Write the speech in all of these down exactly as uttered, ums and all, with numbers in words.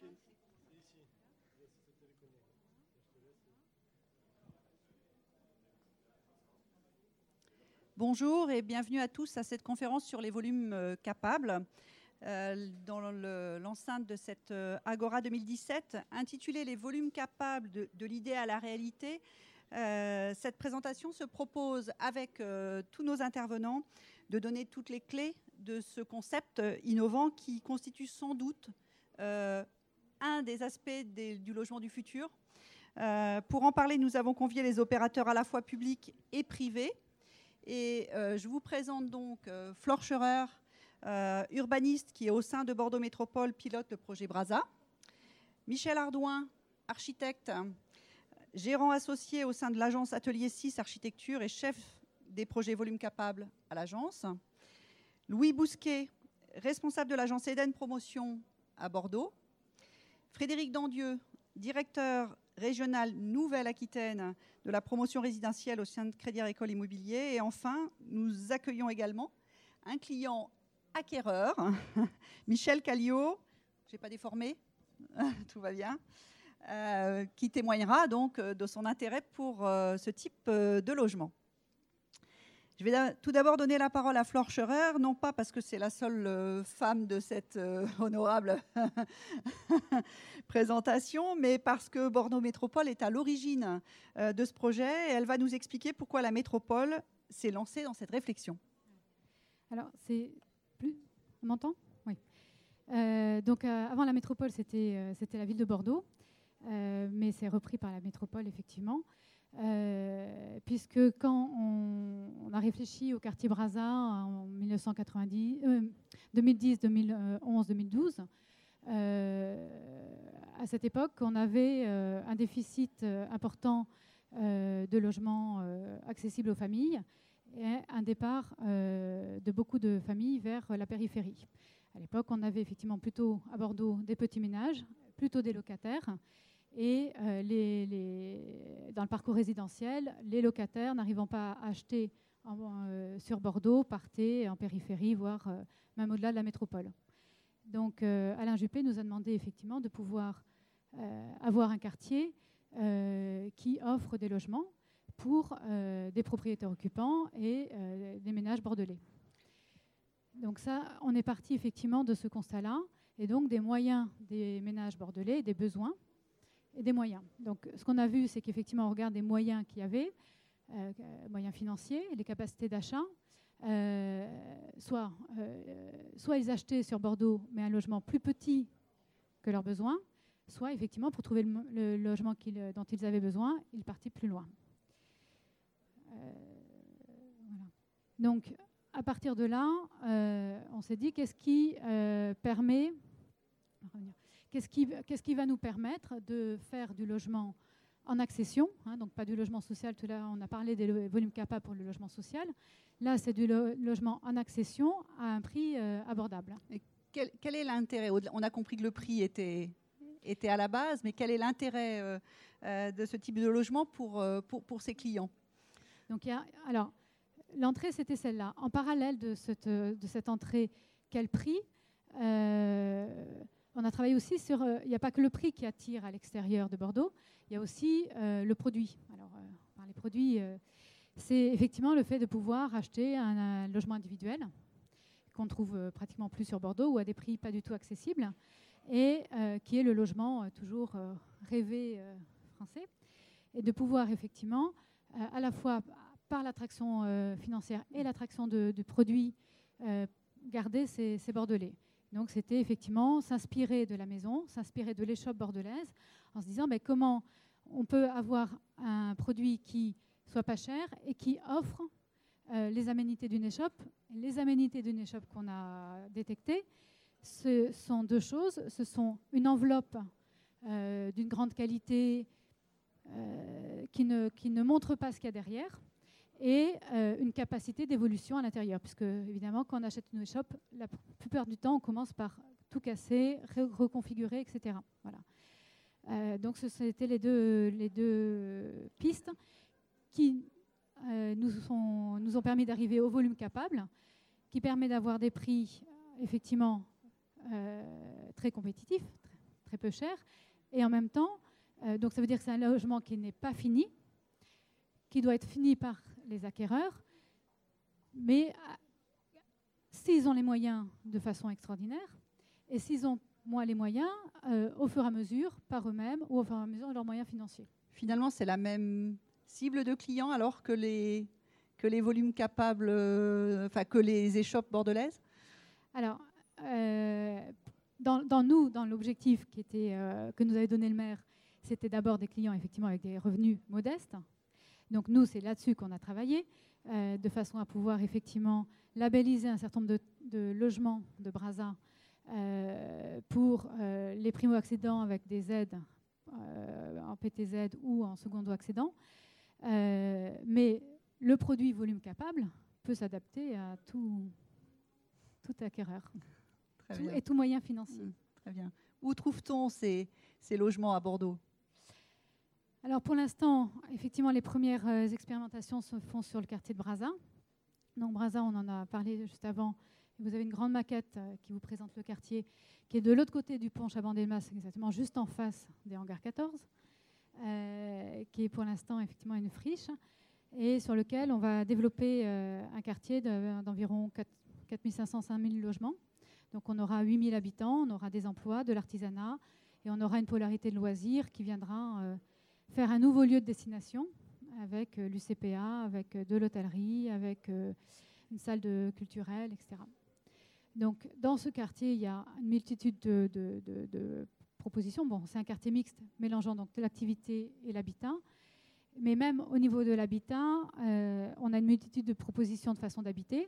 Bonjour et bienvenue à tous à cette conférence sur les volumes euh, capables euh, dans l'enceinte le, de cette euh, Agora deux mille dix-sept intitulée Les volumes capables de, de l'idée à la réalité. Euh, cette présentation se propose avec euh, tous nos intervenants de donner toutes les clés de ce concept innovant qui constitue sans doute euh, un des aspects des, du logement du futur. Euh, pour en parler, nous avons convié les opérateurs à la fois publics et privés. Et euh, je vous présente donc euh, Flore Scherer, euh, urbaniste qui est au sein de Bordeaux Métropole, pilote le projet Brasa. Michel Ardouin, architecte, gérant associé au sein de l'agence Atelier six Architecture et chef des projets Volumes Capables à l'agence. Louis Bousquet, responsable de l'agence Eden Promotion à Bordeaux. Frédéric Dandieu, directeur régional Nouvelle-Aquitaine de la promotion résidentielle au sein de Crédit Agricole Immobilier. Et enfin, nous accueillons également un client acquéreur, Michel Callio, je n'ai pas déformé, tout va bien, euh, qui témoignera donc de son intérêt pour euh, ce type de logement. Je vais tout d'abord donner la parole à Flore Scherer, non pas parce que c'est la seule euh, femme de cette euh, honorable présentation, mais parce que Bordeaux Métropole est à l'origine euh, de ce projet et elle va nous expliquer pourquoi la métropole s'est lancée dans cette réflexion. Alors, c'est plus... On m'entend ? Oui. Euh, donc, euh, avant la métropole, c'était euh, c'était la ville de Bordeaux, euh, mais c'est repris par la métropole, effectivement. Euh, puisque quand on, on a réfléchi au quartier Brasa en mille neuf cent quatre-vingt-dix, euh, deux mille dix, deux mille onze, deux mille douze, euh, à cette époque, on avait euh, un déficit euh, important euh, de logements euh, accessibles aux familles et un départ euh, de beaucoup de familles vers la périphérie. À l'époque, on avait effectivement plutôt à Bordeaux des petits ménages, plutôt des locataires. Et euh, les, les, dans le parcours résidentiel, les locataires n'arrivant pas à acheter en, euh, sur Bordeaux partaient en périphérie, voire euh, même au-delà de la métropole. Donc euh, Alain Juppé nous a demandé effectivement de pouvoir euh, avoir un quartier euh, qui offre des logements pour euh, des propriétaires occupants et euh, des ménages bordelais. Donc ça, on est parti effectivement de ce constat-là et donc des moyens des ménages bordelais et des besoins et des moyens. Donc, ce qu'on a vu, c'est qu'effectivement, on regarde des moyens qu'il y avait, euh, moyens financiers, les capacités d'achat. Euh, soit, euh, soit ils achetaient sur Bordeaux, mais un logement plus petit que leurs besoins, soit, effectivement, pour trouver le, le logement qu'ils, dont ils avaient besoin, ils partaient plus loin. Euh, voilà. Donc, à partir de là, euh, on s'est dit, qu'est-ce qui euh, permet... Qu'est-ce qui, qu'est-ce qui va nous permettre de faire du logement en accession, hein, donc pas du logement social, tout là on a parlé des volumes capables pour le logement social. Là, c'est du lo- logement en accession à un prix euh, abordable. Et quel, quel est l'intérêt ? On a compris que le prix était, était à la base, mais quel est l'intérêt euh, euh, de ce type de logement pour, euh, pour, pour ses clients ? Donc, il y a, alors, l'entrée, c'était celle-là. En parallèle de cette, de cette entrée, quel prix euh, on a travaillé aussi sur... Il euh, n'y a pas que le prix qui attire à l'extérieur de Bordeaux, il y a aussi euh, le produit. Alors, euh, par les produits, euh, c'est effectivement le fait de pouvoir acheter un, un logement individuel qu'on ne trouve euh, pratiquement plus sur Bordeaux ou à des prix pas du tout accessibles et euh, qui est le logement euh, toujours euh, rêvé euh, français. Et de pouvoir effectivement, euh, à la fois par l'attraction euh, financière et l'attraction de, de produits, euh, garder ces, ces Bordelais. Donc, c'était effectivement s'inspirer de la maison, s'inspirer de l'échoppe bordelaise, en se disant ben, comment on peut avoir un produit qui soit pas cher et qui offre euh, les aménités d'une échoppe. Les aménités d'une échoppe qu'on a détectées, ce sont deux choses. Ce sont une enveloppe euh, d'une grande qualité euh, qui, ne, qui ne montre pas ce qu'il y a derrière, et euh, une capacité d'évolution à l'intérieur, puisque évidemment quand on achète une échoppe, la plupart du temps on commence par tout casser, re- reconfigurer, et cetera. Voilà. Euh, donc ce, c'était les deux, les deux pistes qui euh, nous, sont, nous ont permis d'arriver au volume capable, qui permet d'avoir des prix effectivement euh, très compétitifs, très, très peu cher. Et en même temps, euh, donc ça veut dire que c'est un logement qui n'est pas fini, qui doit être fini par les acquéreurs, mais euh, s'ils ont les moyens de façon extraordinaire, et s'ils ont moins les moyens, euh, au fur et à mesure, par eux-mêmes, ou au fur et à mesure de leurs moyens financiers. Finalement, c'est la même cible de clients alors que les, que les volumes capables, euh, enfin que les échoppes bordelaises? Alors, euh, dans, dans nous, dans l'objectif qui était, euh, que nous avait donné le maire, c'était d'abord des clients effectivement avec des revenus modestes. Donc nous, c'est là-dessus qu'on a travaillé, euh, de façon à pouvoir effectivement labelliser un certain nombre de, de logements de Brazza euh, pour euh, les primo-accédants avec des aides euh, en P T Z ou en secondo-accédant. Euh, mais le produit volume capable peut s'adapter à tout, tout acquéreur Très tout, bien. et tout moyen financier. Mmh, très bien. Où trouve-t-on ces, ces logements à Bordeaux? Alors pour l'instant, effectivement, les premières euh, expérimentations se font sur le quartier de Brazza. Donc Brazza, on en a parlé juste avant. Vous avez une grande maquette euh, qui vous présente le quartier, qui est de l'autre côté du pont Chaban-Delmas, exactement juste en face des hangars quatorze, euh, qui est pour l'instant effectivement une friche, et sur lequel on va développer euh, un quartier de, d'environ quatre mille cinq cents à cinq mille logements. Donc on aura huit mille habitants, on aura des emplois, de l'artisanat, et on aura une polarité de loisirs qui viendra euh, faire un nouveau lieu de destination avec euh, l'U C P A, avec euh, de l'hôtellerie, avec euh, une salle de culturelle, et cetera. Donc dans ce quartier, il y a une multitude de, de, de, de propositions. Bon, c'est un quartier mixte mélangeant donc de l'activité et l'habitat. Mais même au niveau de l'habitat, euh, on a une multitude de propositions de façon d'habiter.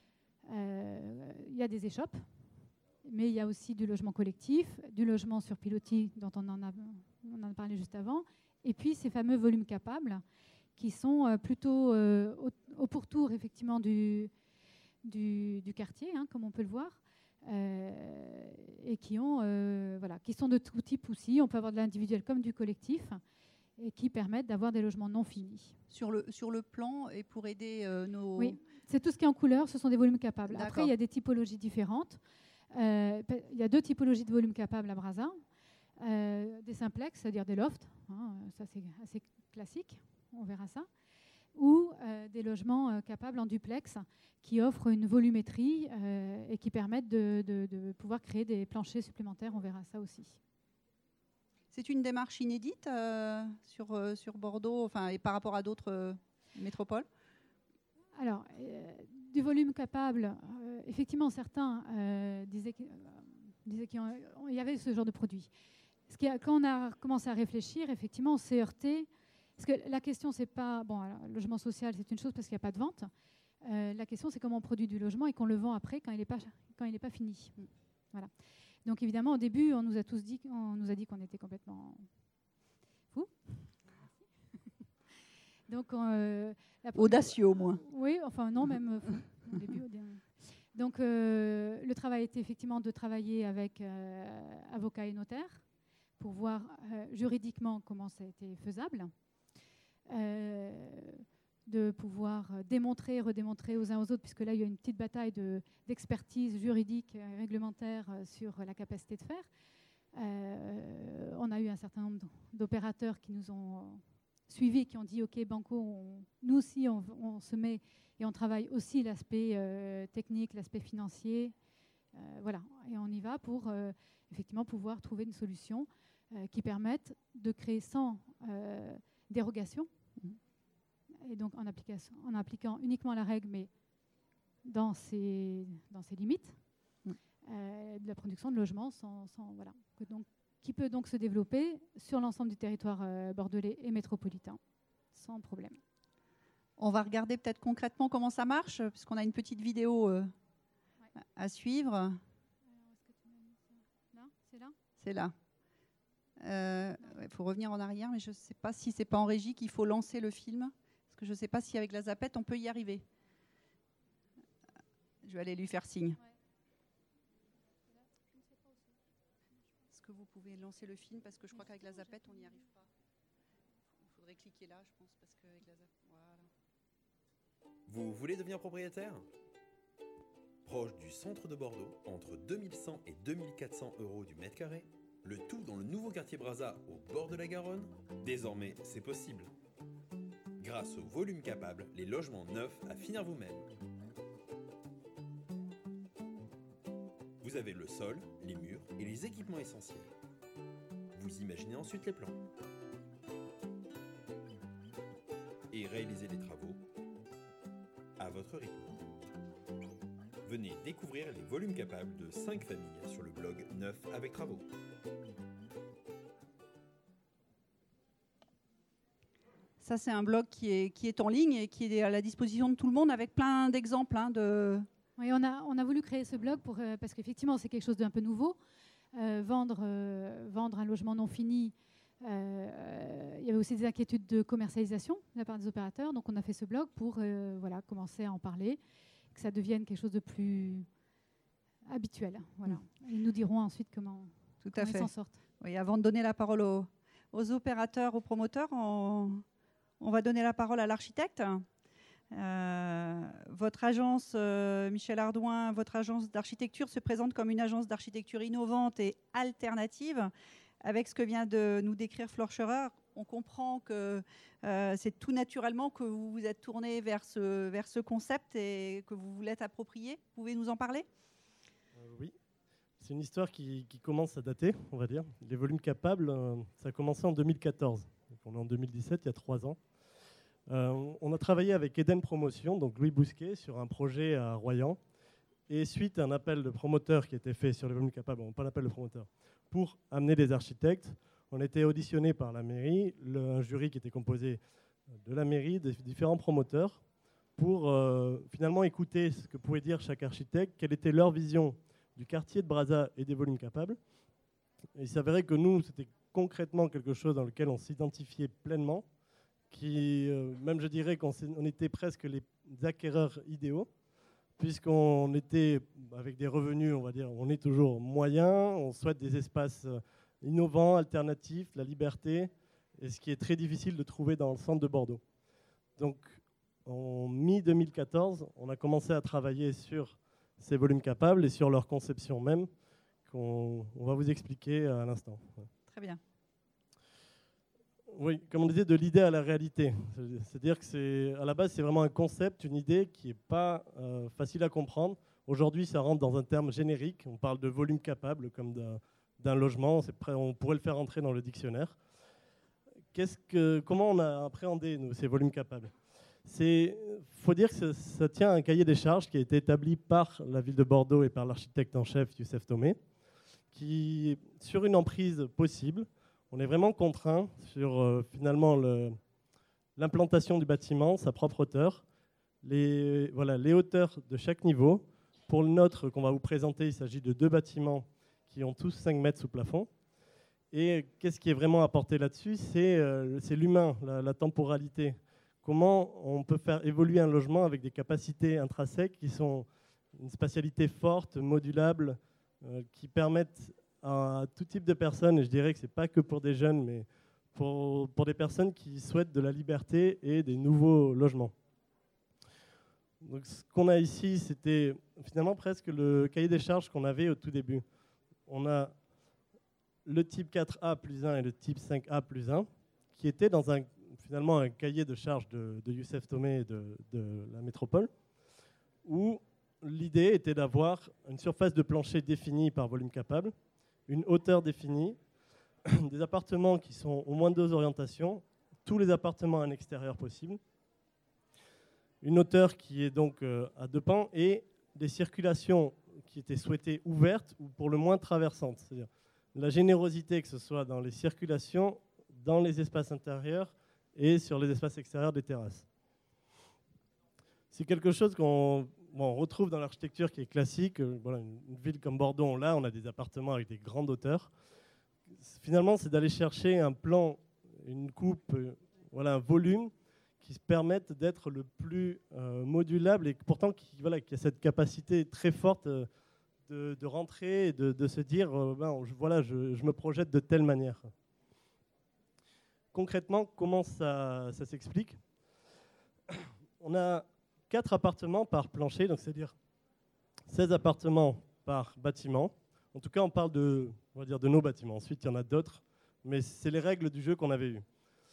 Euh, il y a des échoppes, mais il y a aussi du logement collectif, du logement sur pilotis dont on en a, on en a parlé juste avant, et puis ces fameux volumes capables qui sont euh, plutôt euh, au, au pourtour effectivement du, du, du quartier, hein, comme on peut le voir, euh, et qui, ont, euh, voilà, qui sont de tout type aussi. On peut avoir de l'individuel comme du collectif, et qui permettent d'avoir des logements non finis. Sur le, sur le plan, et pour aider euh, nos... Oui, c'est tout ce qui est en couleur, ce sont des volumes capables. D'accord. Après, il y a des typologies différentes. Euh, il y a deux typologies de volumes capables à Brazza. Euh, des simplex, c'est-à-dire des lofts, hein, ça c'est assez classique, on verra ça, ou euh, des logements euh, capables en duplex qui offrent une volumétrie euh, et qui permettent de, de, de pouvoir créer des planchers supplémentaires, on verra ça aussi. C'est une démarche inédite euh, sur, euh, sur Bordeaux, enfin, et par rapport à d'autres euh, métropoles? Alors, euh, du volume capable, euh, effectivement, certains euh, disaient qu'il euh, qu y avait ce genre de produit. Ce qui a, quand on a commencé à réfléchir, effectivement, on s'est heurté. Parce que la question, c'est pas... Bon, alors, le logement social, c'est une chose parce qu'il n'y a pas de vente. Euh, la question, c'est comment on produit du logement et qu'on le vend après quand il n'est pas, quand il n'est pas fini. Mm. Voilà. Donc, évidemment, au début, on nous a tous dit, on nous a dit qu'on était complètement fous. Donc, euh, la audacieux au moins. Oui, enfin non, même fou, au début. Au début. Donc, euh, le travail était effectivement de travailler avec euh, avocats et notaires pour voir euh, juridiquement comment ça a été faisable, euh, de pouvoir démontrer, redémontrer aux uns aux autres, puisque là, il y a une petite bataille de, d'expertise juridique et réglementaire sur la capacité de faire. Euh, on a eu un certain nombre d'opérateurs qui nous ont suivis, qui ont dit « Ok, Banco, on, nous aussi, on, on se met et on travaille aussi l'aspect euh, technique, l'aspect financier. Euh, voilà, et on y va pour euh, effectivement pouvoir trouver une solution euh, qui permette de créer sans euh, dérogation, et donc en, en appliquant uniquement la règle, mais dans ses, dans ses limites, mmh. euh, de la production de logements sans, sans, voilà, que donc, qui peut donc se développer sur l'ensemble du territoire euh, bordelais et métropolitain, sans problème. On va regarder peut-être concrètement comment ça marche, puisqu'on a une petite vidéo euh, ouais. à suivre. Alors, est-ce que tu m'as mis ça là ? C'est là ? C'est là. Il euh, ouais, faut revenir en arrière, mais je ne sais pas si ce n'est pas en régie qu'il faut lancer le film, parce que je ne sais pas si avec la zapette, on peut y arriver. Je vais aller lui faire signe. Ouais. Est-ce que vous pouvez lancer le film, parce que je crois qu'avec la zapette, on n'y arrive pas. Il faudrait cliquer là, je pense, parce qu'avec la zapette... Voilà. Vous voulez devenir propriétaire ? Proche du centre de Bordeaux, entre deux mille cent et deux mille quatre cents euros du mètre carré, Le tout dans le nouveau quartier Brazza au bord de la Garonne? Désormais, c'est possible. Grâce au volume capable, les logements neufs à finir vous-même. Vous avez le sol, les murs et les équipements essentiels. Vous imaginez ensuite les plans. Et réalisez les travaux à votre rythme. Venez découvrir les volumes capables de cinq familles sur le blog Neuf avec travaux. Ça, c'est un blog qui est, qui est en ligne et qui est à la disposition de tout le monde avec plein d'exemples. Hein, de... Oui, on a, on a voulu créer ce blog pour, euh, parce qu'effectivement, c'est quelque chose d'un peu nouveau. Euh, vendre, euh, vendre un logement non fini, euh, il y avait aussi des inquiétudes de commercialisation de la part des opérateurs. Donc, on a fait ce blog pour euh, voilà, commencer à en parler, que ça devienne quelque chose de plus habituel. Voilà. Mmh. Ils nous diront ensuite comment, Tout comment à fait. ils s'en sortent. Oui, avant de donner la parole aux, aux opérateurs, aux promoteurs, on, on va donner la parole à l'architecte. Euh, votre agence, euh, Michel Ardouin, votre agence d'architecture se présente comme une agence d'architecture innovante et alternative. Avec ce que vient de nous décrire Flore Scherer, on comprend que euh, c'est tout naturellement que vous vous êtes tourné vers ce, vers ce concept et que vous vous l'êtes approprié. Vous pouvez nous en parler ? euh, Oui, c'est une histoire qui, qui commence à dater, on va dire. Les volumes capables, euh, ça a commencé en deux mille quatorze. Donc on est en deux mille dix-sept, il y a trois ans. Euh, on a travaillé avec Eden Promotion, donc Louis Bousquet, sur un projet à Royan. Et suite à un appel de promoteur qui était fait sur les volumes capables, bon, pas un appel de promoteur, pour amener des architectes, on a été auditionné par la mairie, le, un jury qui était composé de la mairie, des différents promoteurs, pour euh, finalement écouter ce que pouvait dire chaque architecte, quelle était leur vision du quartier de Brazza et des volumes capables. Et il s'avérait que nous, c'était concrètement quelque chose dans lequel on s'identifiait pleinement, qui, euh, même je dirais qu'on on était presque les acquéreurs idéaux, puisqu'on était avec des revenus, on va dire, on est toujours moyen, on souhaite des espaces innovants, alternatifs, la liberté, et ce qui est très difficile de trouver dans le centre de Bordeaux. Donc, en mi deux mille quatorze, on a commencé à travailler sur ces volumes capables et sur leur conception même, qu'on on va vous expliquer à l'instant. Très bien. Oui, comme on disait, de l'idée à la réalité. C'est-à-dire que c'est, à la base, c'est vraiment un concept, une idée qui n'est pas euh, facile à comprendre. Aujourd'hui, ça rentre dans un terme générique. On parle de volume capable, comme d'un, d'un logement. C'est prêt, on pourrait le faire entrer dans le dictionnaire. Qu'est-ce que, comment on a appréhendé, nous, ces volumes capables ? Il faut dire que ça, ça tient à un cahier des charges qui a été établi par la ville de Bordeaux et par l'architecte en chef, Youssef Tomé, qui, sur une emprise possible, on est vraiment contraint sur euh, finalement le, l'implantation du bâtiment, sa propre hauteur, les, voilà, les hauteurs de chaque niveau. Pour le nôtre qu'on va vous présenter, il s'agit de deux bâtiments qui ont tous cinq mètres sous plafond. Et qu'est-ce qui est vraiment apporté là-dessus ? C'est, euh, c'est l'humain, la, la temporalité. Comment on peut faire évoluer un logement avec des capacités intrinsèques qui sont une spatialité forte, modulable, euh, qui permettent à tout type de personnes, et je dirais que ce n'est pas que pour des jeunes, mais pour, pour des personnes qui souhaitent de la liberté et des nouveaux logements. Donc, ce qu'on a ici, c'était finalement presque le cahier des charges qu'on avait au tout début. On a le type quatre A plus un et le type cinq A plus un, qui étaient dans un, finalement un cahier de charges de, de Youssef Tomé et de, de la métropole, où l'idée était d'avoir une surface de plancher définie par volume capable, une hauteur définie, des appartements qui sont au moins deux orientations, tous les appartements à un extérieur possible, une hauteur qui est donc euh, à deux pans et des circulations qui étaient souhaitées ouvertes ou pour le moins traversantes. C'est-à-dire la générosité que ce soit dans les circulations, dans les espaces intérieurs et sur les espaces extérieurs des terrasses. C'est quelque chose qu'on bon, on retrouve dans l'architecture qui est classique. Voilà, une ville comme Bordeaux, on l'a, on a des appartements avec des grandes hauteurs. Finalement, c'est d'aller chercher un plan, une coupe, voilà, un volume qui se permettent d'être le plus euh, modulable et pourtant qui, voilà, qui a cette capacité très forte euh, de, de rentrer et de, de se dire euh, ben, je, voilà, je, je me projette de telle manière. Concrètement, comment ça, ça s'explique ? On a quatre appartements par plancher, donc c'est-à-dire seize appartements par bâtiment. En tout cas, on parle de on va dire, de nos bâtiments. Ensuite, il y en a d'autres, mais c'est les règles du jeu qu'on avait eues.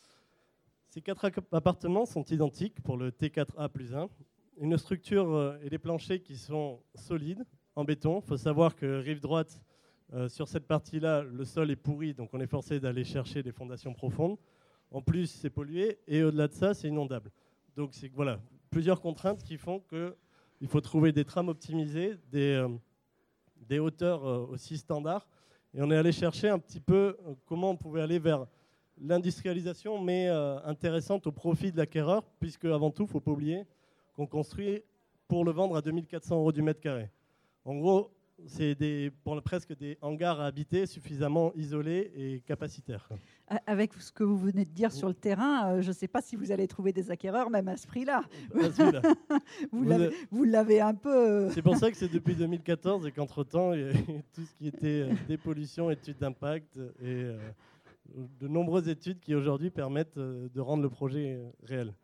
Ces quatre appartements sont identiques pour le T quatre A plus un. Une structure et des planchers qui sont solides, en béton. Il faut savoir que rive droite, euh, sur cette partie-là, le sol est pourri, donc on est forcé d'aller chercher des fondations profondes. En plus, c'est pollué, et au-delà de ça, c'est inondable. Donc, c'est voilà, plusieurs contraintes qui font qu'il faut trouver des trames optimisées, des, euh, des hauteurs euh, aussi standards. Et on est allé chercher un petit peu euh, comment on pouvait aller vers l'industrialisation, mais euh, intéressante au profit de l'acquéreur, puisque avant tout, il ne faut pas oublier qu'on construit pour le vendre à deux mille quatre cents euros du mètre carré. En gros, c'est des, pour le, presque des hangars à habiter suffisamment isolés et capacitaires. Avec ce que vous venez de dire sur le terrain, euh, je ne sais pas si vous allez trouver des acquéreurs, même à ce prix-là. À ce prix-là. vous, l'avez, vous l'avez un peu... C'est pour ça que c'est depuis deux mille quatorze et qu'entre-temps, il y a tout ce qui était euh, dépollution, études d'impact et euh, de nombreuses études qui aujourd'hui permettent euh, de rendre le projet euh, réel.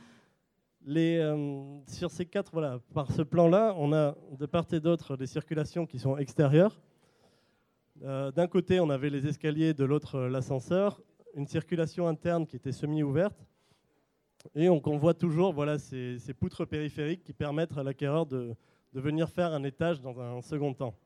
Les, euh, sur ces quatre, voilà, par ce plan-là, on a de part et d'autre des circulations qui sont extérieures. Euh, d'un côté, on avait les escaliers, de l'autre, euh, l'ascenseur. Une circulation interne qui était semi-ouverte. Et on, on voit toujours voilà, ces, ces poutres périphériques qui permettent à l'acquéreur de, de venir faire un étage dans un second temps.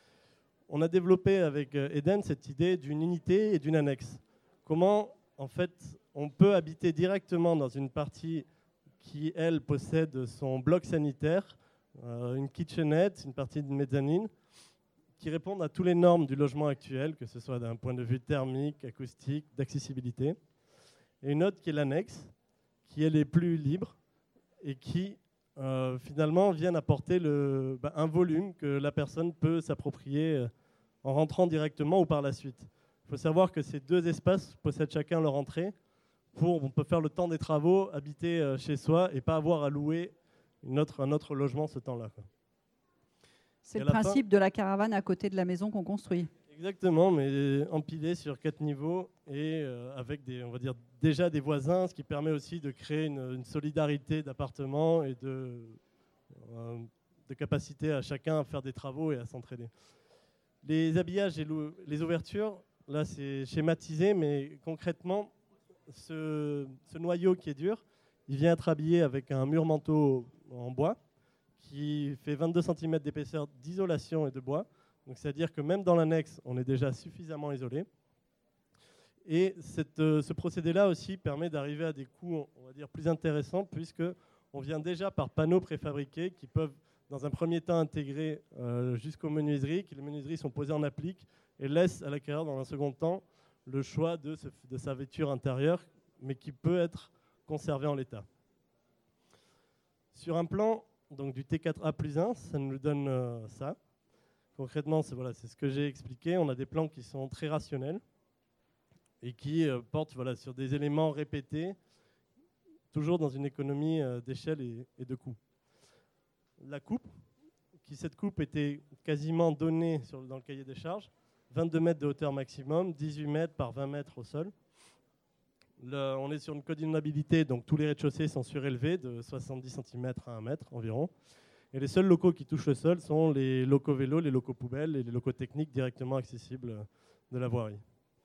On a développé avec Eden cette idée d'une unité et d'une annexe. Comment, en fait, on peut habiter directement dans une partie qui, elle, possède son bloc sanitaire, euh, une kitchenette, une partie de mezzanine, qui répondent à toutes les normes du logement actuel, que ce soit d'un point de vue thermique, acoustique, d'accessibilité. Et une autre qui est l'annexe, qui, elle, est plus libre et qui, euh, finalement, vient apporter le, bah, un volume que la personne peut s'approprier euh, en rentrant directement ou par la suite. Il faut savoir que ces deux espaces possèdent chacun leur entrée. Pour, on peut faire le temps des travaux, habiter euh, chez soi et pas avoir à louer une autre, un autre logement ce temps-là, quoi. C'est le principe fin, de la caravane à côté de la maison qu'on construit. Exactement, mais empilé sur quatre niveaux et euh, avec des, on va dire, déjà des voisins, ce qui permet aussi de créer une, une solidarité d'appartements et de, euh, de capacité à chacun à faire des travaux et à s'entraider. Les habillages et les ouvertures, là c'est schématisé, mais concrètement, Ce, ce noyau qui est dur, il vient être habillé avec un mur manteau en bois qui fait vingt-deux centimètres d'épaisseur d'isolation et de bois. Donc, c'est-à-dire que même dans l'annexe, on est déjà suffisamment isolé. Et cette, euh, ce procédé-là aussi permet d'arriver à des coûts, on va dire, plus intéressants, puisqu'on vient déjà par panneaux préfabriqués qui peuvent, dans un premier temps, intégrer euh, jusqu'aux menuiseries, que les menuiseries sont posées en applique et laissent à l'acquéreur, dans un second temps, le choix de, ce, de sa vêture intérieure, mais qui peut être conservé en l'état. Sur un plan donc, du T quatre A plus un, ça nous donne euh, ça. Concrètement, c'est voilà, c'est ce que j'ai expliqué. On a des plans qui sont très rationnels et qui euh, portent voilà, sur des éléments répétés, toujours dans une économie euh, d'échelle et, et de coût. La coupe, qui cette coupe était quasiment donnée sur, dans le cahier des charges, vingt-deux mètres de hauteur maximum, dix-huit mètres par vingt mètres au sol. Le, on est sur une codinabilité, donc tous les rez-de-chaussée sont surélevés de soixante-dix centimètres à un mètre environ. Et les seuls locaux qui touchent le sol sont les locaux vélos, les locaux poubelles et les locaux techniques directement accessibles de la voirie.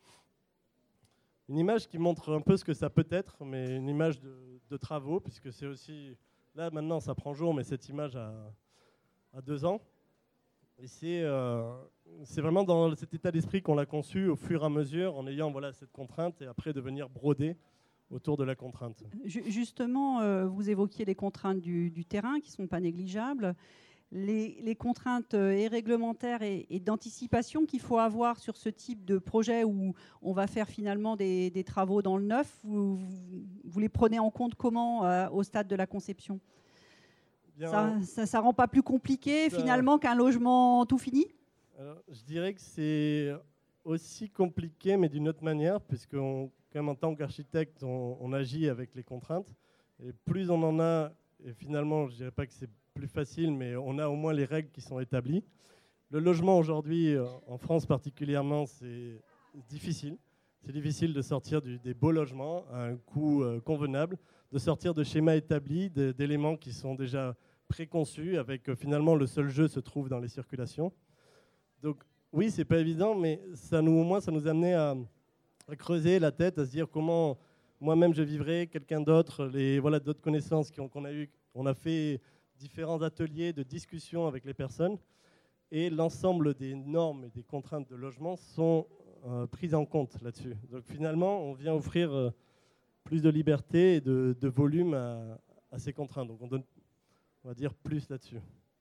Une image qui montre un peu ce que ça peut être, mais une image de, de travaux, puisque c'est aussi... Là, maintenant, ça prend jour, mais cette image a, a deux ans. Et c'est, euh, c'est vraiment dans cet état d'esprit qu'on l'a conçu au fur et à mesure, en ayant voilà, cette contrainte et après de venir broder autour de la contrainte. Justement, euh, vous évoquiez les contraintes du, du terrain qui ne sont pas négligeables. Les, les contraintes et réglementaires et, et d'anticipation qu'il faut avoir sur ce type de projet où on va faire finalement des, des travaux dans le neuf, vous, vous les prenez en compte comment euh, au stade de la conception ? Bien, ça ne rend pas plus compliqué ça, finalement qu'un logement tout fini ? Alors, je dirais que c'est aussi compliqué, mais d'une autre manière, puisque on, comme en tant qu'architecte, on, on agit avec les contraintes. Et plus on en a, et finalement, je ne dirais pas que c'est plus facile, mais on a au moins les règles qui sont établies. Le logement aujourd'hui, en France particulièrement, c'est difficile. C'est difficile de sortir du, des beaux logements à un coût euh, convenable, de sortir de schémas établis, de, d'éléments qui sont déjà préconçus, avec euh, finalement le seul jeu se trouve dans les circulations. Donc oui, c'est pas évident, mais ça nous, au moins, ça nous a amené à, à creuser la tête, à se dire comment moi-même je vivrais, quelqu'un d'autre, les voilà, d'autres connaissances qu'on, qu'on a eues. On a fait différents ateliers de discussion avec les personnes et l'ensemble des normes et des contraintes de logement sont euh, prises en compte là-dessus. Donc finalement, on vient offrir euh, plus de liberté et de, de volume à, à ces contraintes. Donc on donne, on va dire, plus là-dessus.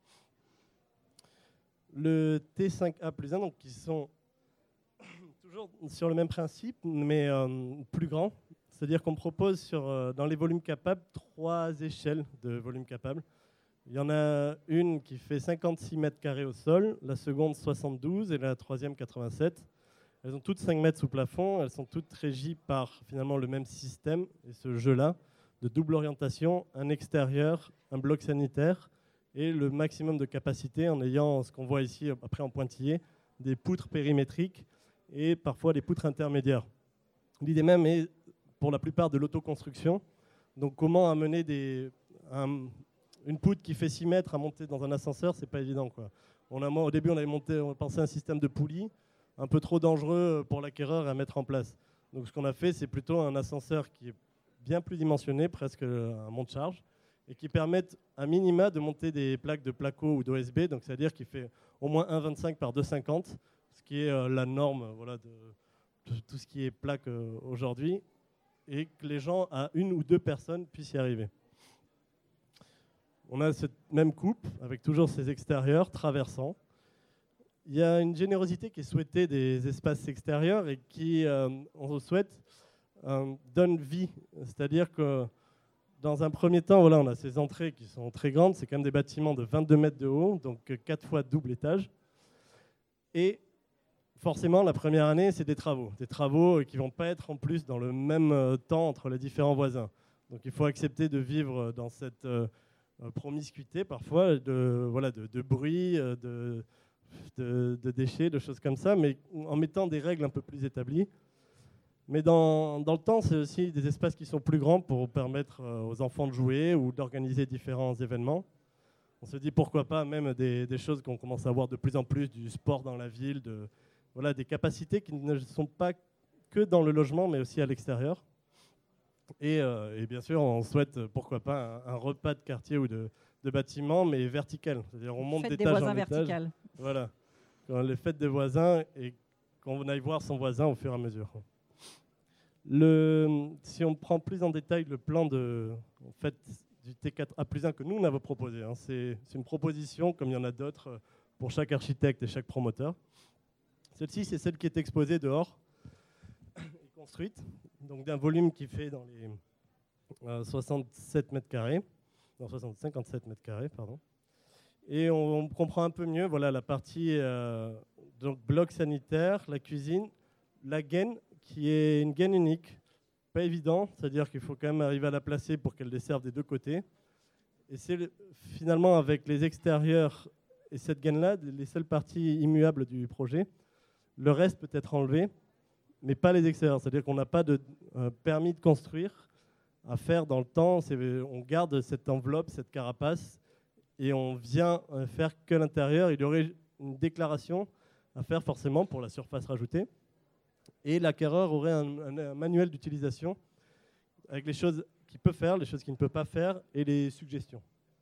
Le T cinq A plus un, donc qui sont toujours sur le même principe, mais euh, plus grands. C'est-à-dire qu'on propose sur, euh, dans les volumes capables trois échelles de volumes capables. Il y en a une qui fait cinquante-six mètres carrés au sol, la seconde soixante-douze et la troisième quatre-vingt-sept. Elles ont toutes cinq mètres sous plafond, elles sont toutes régies par finalement le même système et ce jeu-là de double orientation, un extérieur, un bloc sanitaire et le maximum de capacité en ayant ce qu'on voit ici après en pointillé, des poutres périmétriques et parfois des poutres intermédiaires. L'idée même est pour la plupart de l'autoconstruction. Donc comment amener des, un, une poutre qui fait six mètres à monter dans un ascenseur, c'est pas évident, quoi. On a, au début, on avait monté, on a pensé à un système de poulies, un peu trop dangereux pour l'acquéreur à mettre en place. Donc ce qu'on a fait, c'est plutôt un ascenseur qui est bien plus dimensionné, presque un monte-charge, et qui permettent à minima de monter des plaques de placo ou d'O S B, donc c'est-à-dire qu'il fait au moins un virgule vingt-cinq par deux virgule cinquante, ce qui est euh, la norme voilà, de, de tout ce qui est plaque euh, aujourd'hui, et que les gens, à une ou deux personnes, puissent y arriver. On a cette même coupe, avec toujours ces extérieurs traversants. Il y a une générosité qui est souhaitée des espaces extérieurs et qui, euh, on souhaite, euh, donne vie. C'est-à-dire que dans un premier temps, voilà, on a ces entrées qui sont très grandes. C'est quand même des bâtiments de vingt-deux mètres de haut, donc quatre fois double étage. Et forcément, la première année, c'est des travaux. Des travaux qui ne vont pas être en plus dans le même temps entre les différents voisins. Donc il faut accepter de vivre dans cette euh, promiscuité parfois, de, voilà, de, de bruit, de, de, de déchets, de choses comme ça, mais en mettant des règles un peu plus établies. Mais dans, dans le temps, c'est aussi des espaces qui sont plus grands pour permettre aux enfants de jouer ou d'organiser différents événements. On se dit pourquoi pas même des, des choses qu'on commence à voir de plus en plus, du sport dans la ville, de, voilà, des capacités qui ne sont pas que dans le logement, mais aussi à l'extérieur. Et, euh, et bien sûr, on souhaite pourquoi pas un, un repas de quartier ou de, de bâtiment, mais vertical. C'est-à-dire on monte Fête d'étage des voisins en étage. verticales. Voilà, les fêtes des voisins et qu'on aille voir son voisin au fur et à mesure. Le, si on prend plus en détail le plan de, en fait, du T quatre A plus un que nous, on avait proposé, hein, c'est, c'est une proposition, comme il y en a d'autres, pour chaque architecte et chaque promoteur. Celle-ci, c'est celle qui est exposée dehors et construite, donc d'un volume qui fait dans les euh, soixante-sept mètres carrés, non, cinquante-sept mètres carrés, pardon. Et on, on comprend un peu mieux voilà, la partie euh, donc bloc sanitaire, la cuisine, la gaine, qui est une gaine unique, pas évident, c'est-à-dire qu'il faut quand même arriver à la placer pour qu'elle desserve des deux côtés. Et c'est le, finalement avec les extérieurs et cette gaine-là, les seules parties immuables du projet. Le reste peut être enlevé, mais pas les extérieurs. C'est-à-dire qu'on n'a pas de euh, permis de construire à faire dans le temps. C'est, on garde cette enveloppe, cette carapace, et on vient euh, faire que l'intérieur. Il y aurait une déclaration à faire forcément pour la surface rajoutée. Et l'acquéreur aurait un, un, un manuel d'utilisation avec les choses qu'il peut faire, les choses qu'il ne peut pas faire et les suggestions.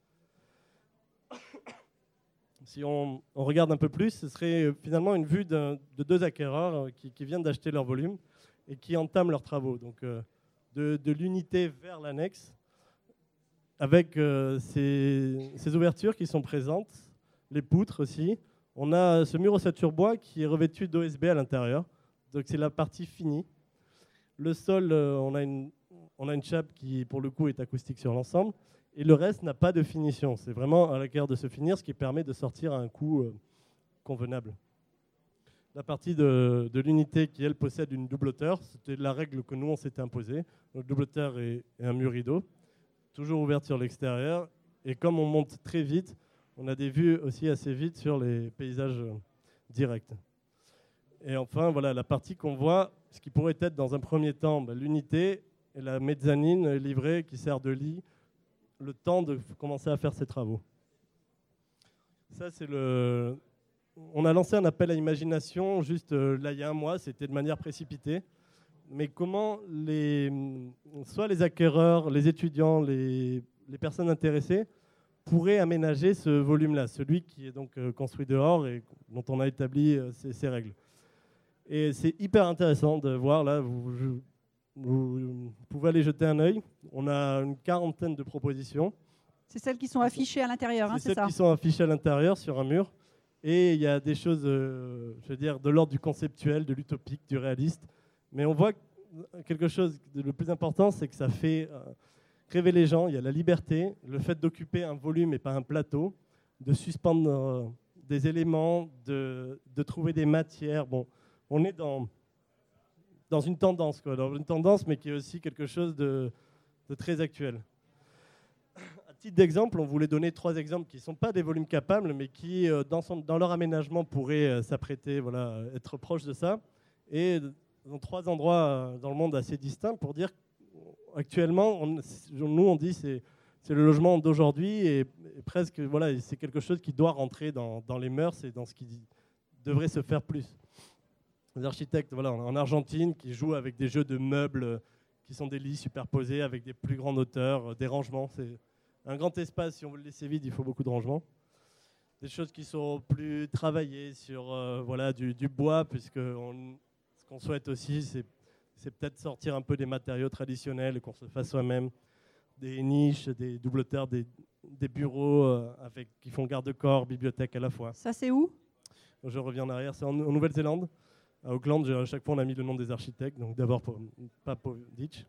Si on, on regarde un peu plus, ce serait finalement une vue de deux acquéreurs qui, qui viennent d'acheter leur volume et qui entament leurs travaux. Donc euh, de, de l'unité vers l'annexe, avec euh, ces, ces ouvertures qui sont présentes, les poutres aussi. On a ce mur ossature bois qui est revêtu d'O S B à l'intérieur. Donc c'est la partie finie. Le sol, euh, on, a une, on a une chape qui, pour le coup, est acoustique sur l'ensemble. Et le reste n'a pas de finition. C'est vraiment à l'acquéreur de se finir, ce qui permet de sortir à un coût euh, convenable. La partie de, de l'unité qui, elle, possède une double hauteur, c'était la règle que nous, on s'était imposée. Donc double hauteur et, et un mur rideau, toujours ouverte sur l'extérieur. Et comme on monte très vite, on a des vues aussi assez vite sur les paysages euh, directs. Et enfin, voilà la partie qu'on voit, ce qui pourrait être dans un premier temps bah, l'unité et la mezzanine livrée qui sert de lit, le temps de commencer à faire ces travaux. Ça, c'est le, on a lancé un appel à imagination juste euh, là il y a un mois, c'était de manière précipitée. Mais comment les, soit les acquéreurs, les étudiants, les, les personnes intéressées pourraient aménager ce volume-là, celui qui est donc euh, construit dehors et dont on a établi euh, ces, ces règles. Et c'est hyper intéressant de voir, là, vous, je, vous, vous pouvez aller jeter un œil. On a une quarantaine de propositions. C'est celles qui sont affichées à l'intérieur, hein, c'est c'est celles ça? qui sont affichées à l'intérieur sur un mur. Et il y a des choses, euh, je veux dire, de l'ordre du conceptuel, de l'utopique, du réaliste. Mais on voit quelque chose de le plus important, c'est que ça fait euh, rêver les gens. Il y a la liberté, le fait d'occuper un volume et pas un plateau, de suspendre euh, des éléments, de, de trouver des matières. Bon, on est dans, dans une tendance, quoi, dans une tendance, mais qui est aussi quelque chose de, de très actuel. À titre d'exemple, on voulait donner trois exemples qui ne sont pas des volumes capables, mais qui, euh, dans, son, dans leur aménagement, pourraient euh, s'apprêter, voilà, être proches de ça. Et dans trois endroits dans le monde assez distincts pour dire qu'actuellement, on, nous on dit c'est c'est le logement d'aujourd'hui et, et presque voilà, c'est quelque chose qui doit rentrer dans, dans les mœurs et dans ce qui devrait se faire plus. Les architectes voilà, en Argentine qui jouent avec des jeux de meubles qui sont des lits superposés avec des plus grandes hauteurs, des rangements. C'est un grand espace, si on veut le laisser vide, il faut beaucoup de rangements. Des choses qui sont plus travaillées sur euh, voilà, du, du bois, puisque on, ce qu'on souhaite aussi, c'est, c'est peut-être sortir un peu des matériaux traditionnels et qu'on se fasse soi-même. Des niches, des doubles terres, des, des bureaux euh, avec, qui font garde-corps, bibliothèque à la fois. Ça, c'est où? Je reviens en arrière, c'est en, en Nouvelle-Zélande. À Auckland, à chaque fois, on a mis le nom des architectes. Donc d'abord, Papovich.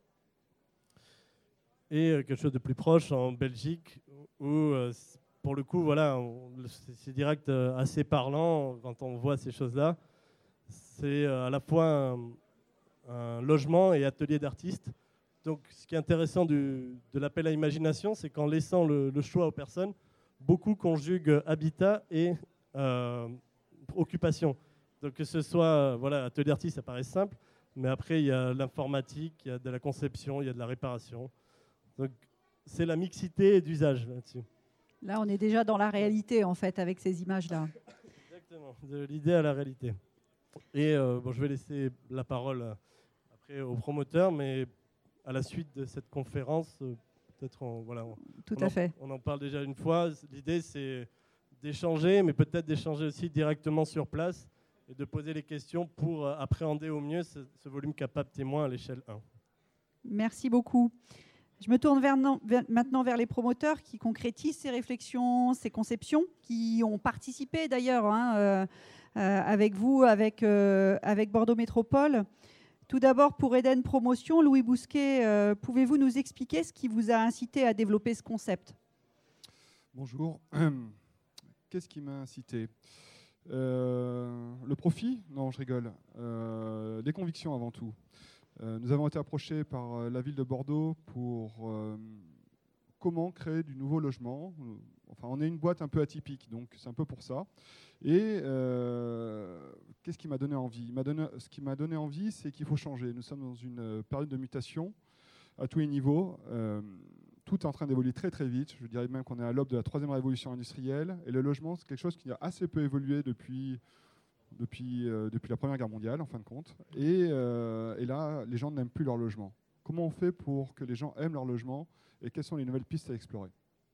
Et euh, quelque chose de plus proche, en Belgique, où, euh, pour le coup, voilà, on, c'est, c'est direct euh, assez parlant quand on voit ces choses-là. C'est à la fois un, un logement et atelier d'artistes. Donc, ce qui est intéressant du, de l'appel à imagination, c'est qu'en laissant le, le choix aux personnes, beaucoup conjuguent habitat et euh, occupation. Donc, que ce soit voilà, atelier d'artistes, ça paraît simple, mais après, il y a l'informatique, il y a de la conception, il y a de la réparation. Donc, c'est la mixité d'usage là-dessus. Là, on est déjà dans la réalité, en fait, avec ces images-là. Exactement, de l'idée à la réalité. Et euh, bon, je vais laisser la parole euh, après aux promoteurs, mais à la suite de cette conférence, euh, peut-être on, voilà, on, Tout on à en, fait. on en parle déjà une fois. L'idée, c'est d'échanger, mais peut-être d'échanger aussi directement sur place et de poser les questions pour euh, appréhender au mieux ce, ce volume capable témoin à l'échelle un. Merci beaucoup. Je me tourne vers, vers, maintenant vers les promoteurs qui concrétisent ces réflexions, ces conceptions, qui ont participé d'ailleurs hein, euh, euh, avec vous, avec, euh, avec Bordeaux Métropole. Tout d'abord, pour Eden Promotion, Louis Bousquet, euh, pouvez-vous nous expliquer ce qui vous a incité à développer ce concept? Bonjour. Qu'est-ce qui m'a incité? euh, Le profit? Non, je rigole. Euh, des convictions avant tout. Euh, nous avons été approchés par euh, la ville de Bordeaux pour euh, comment créer du nouveau logement. Enfin, on est une boîte un peu atypique, donc c'est un peu pour ça. Et euh, qu'est-ce qui m'a donné envie? Il m'a donné, Ce qui m'a donné envie, c'est qu'il faut changer. Nous sommes dans une période de mutation à tous les niveaux. Euh, tout est en train d'évoluer très très vite. Je dirais même qu'on est à l'aube de la troisième révolution industrielle. Et le logement, c'est quelque chose qui a assez peu évolué depuis... Depuis, euh, depuis la Première Guerre mondiale, en fin de compte. Et, euh, et là, les gens n'aiment plus leur logement. Comment on fait pour que les gens aiment leur logement et quelles sont les nouvelles pistes à explorer?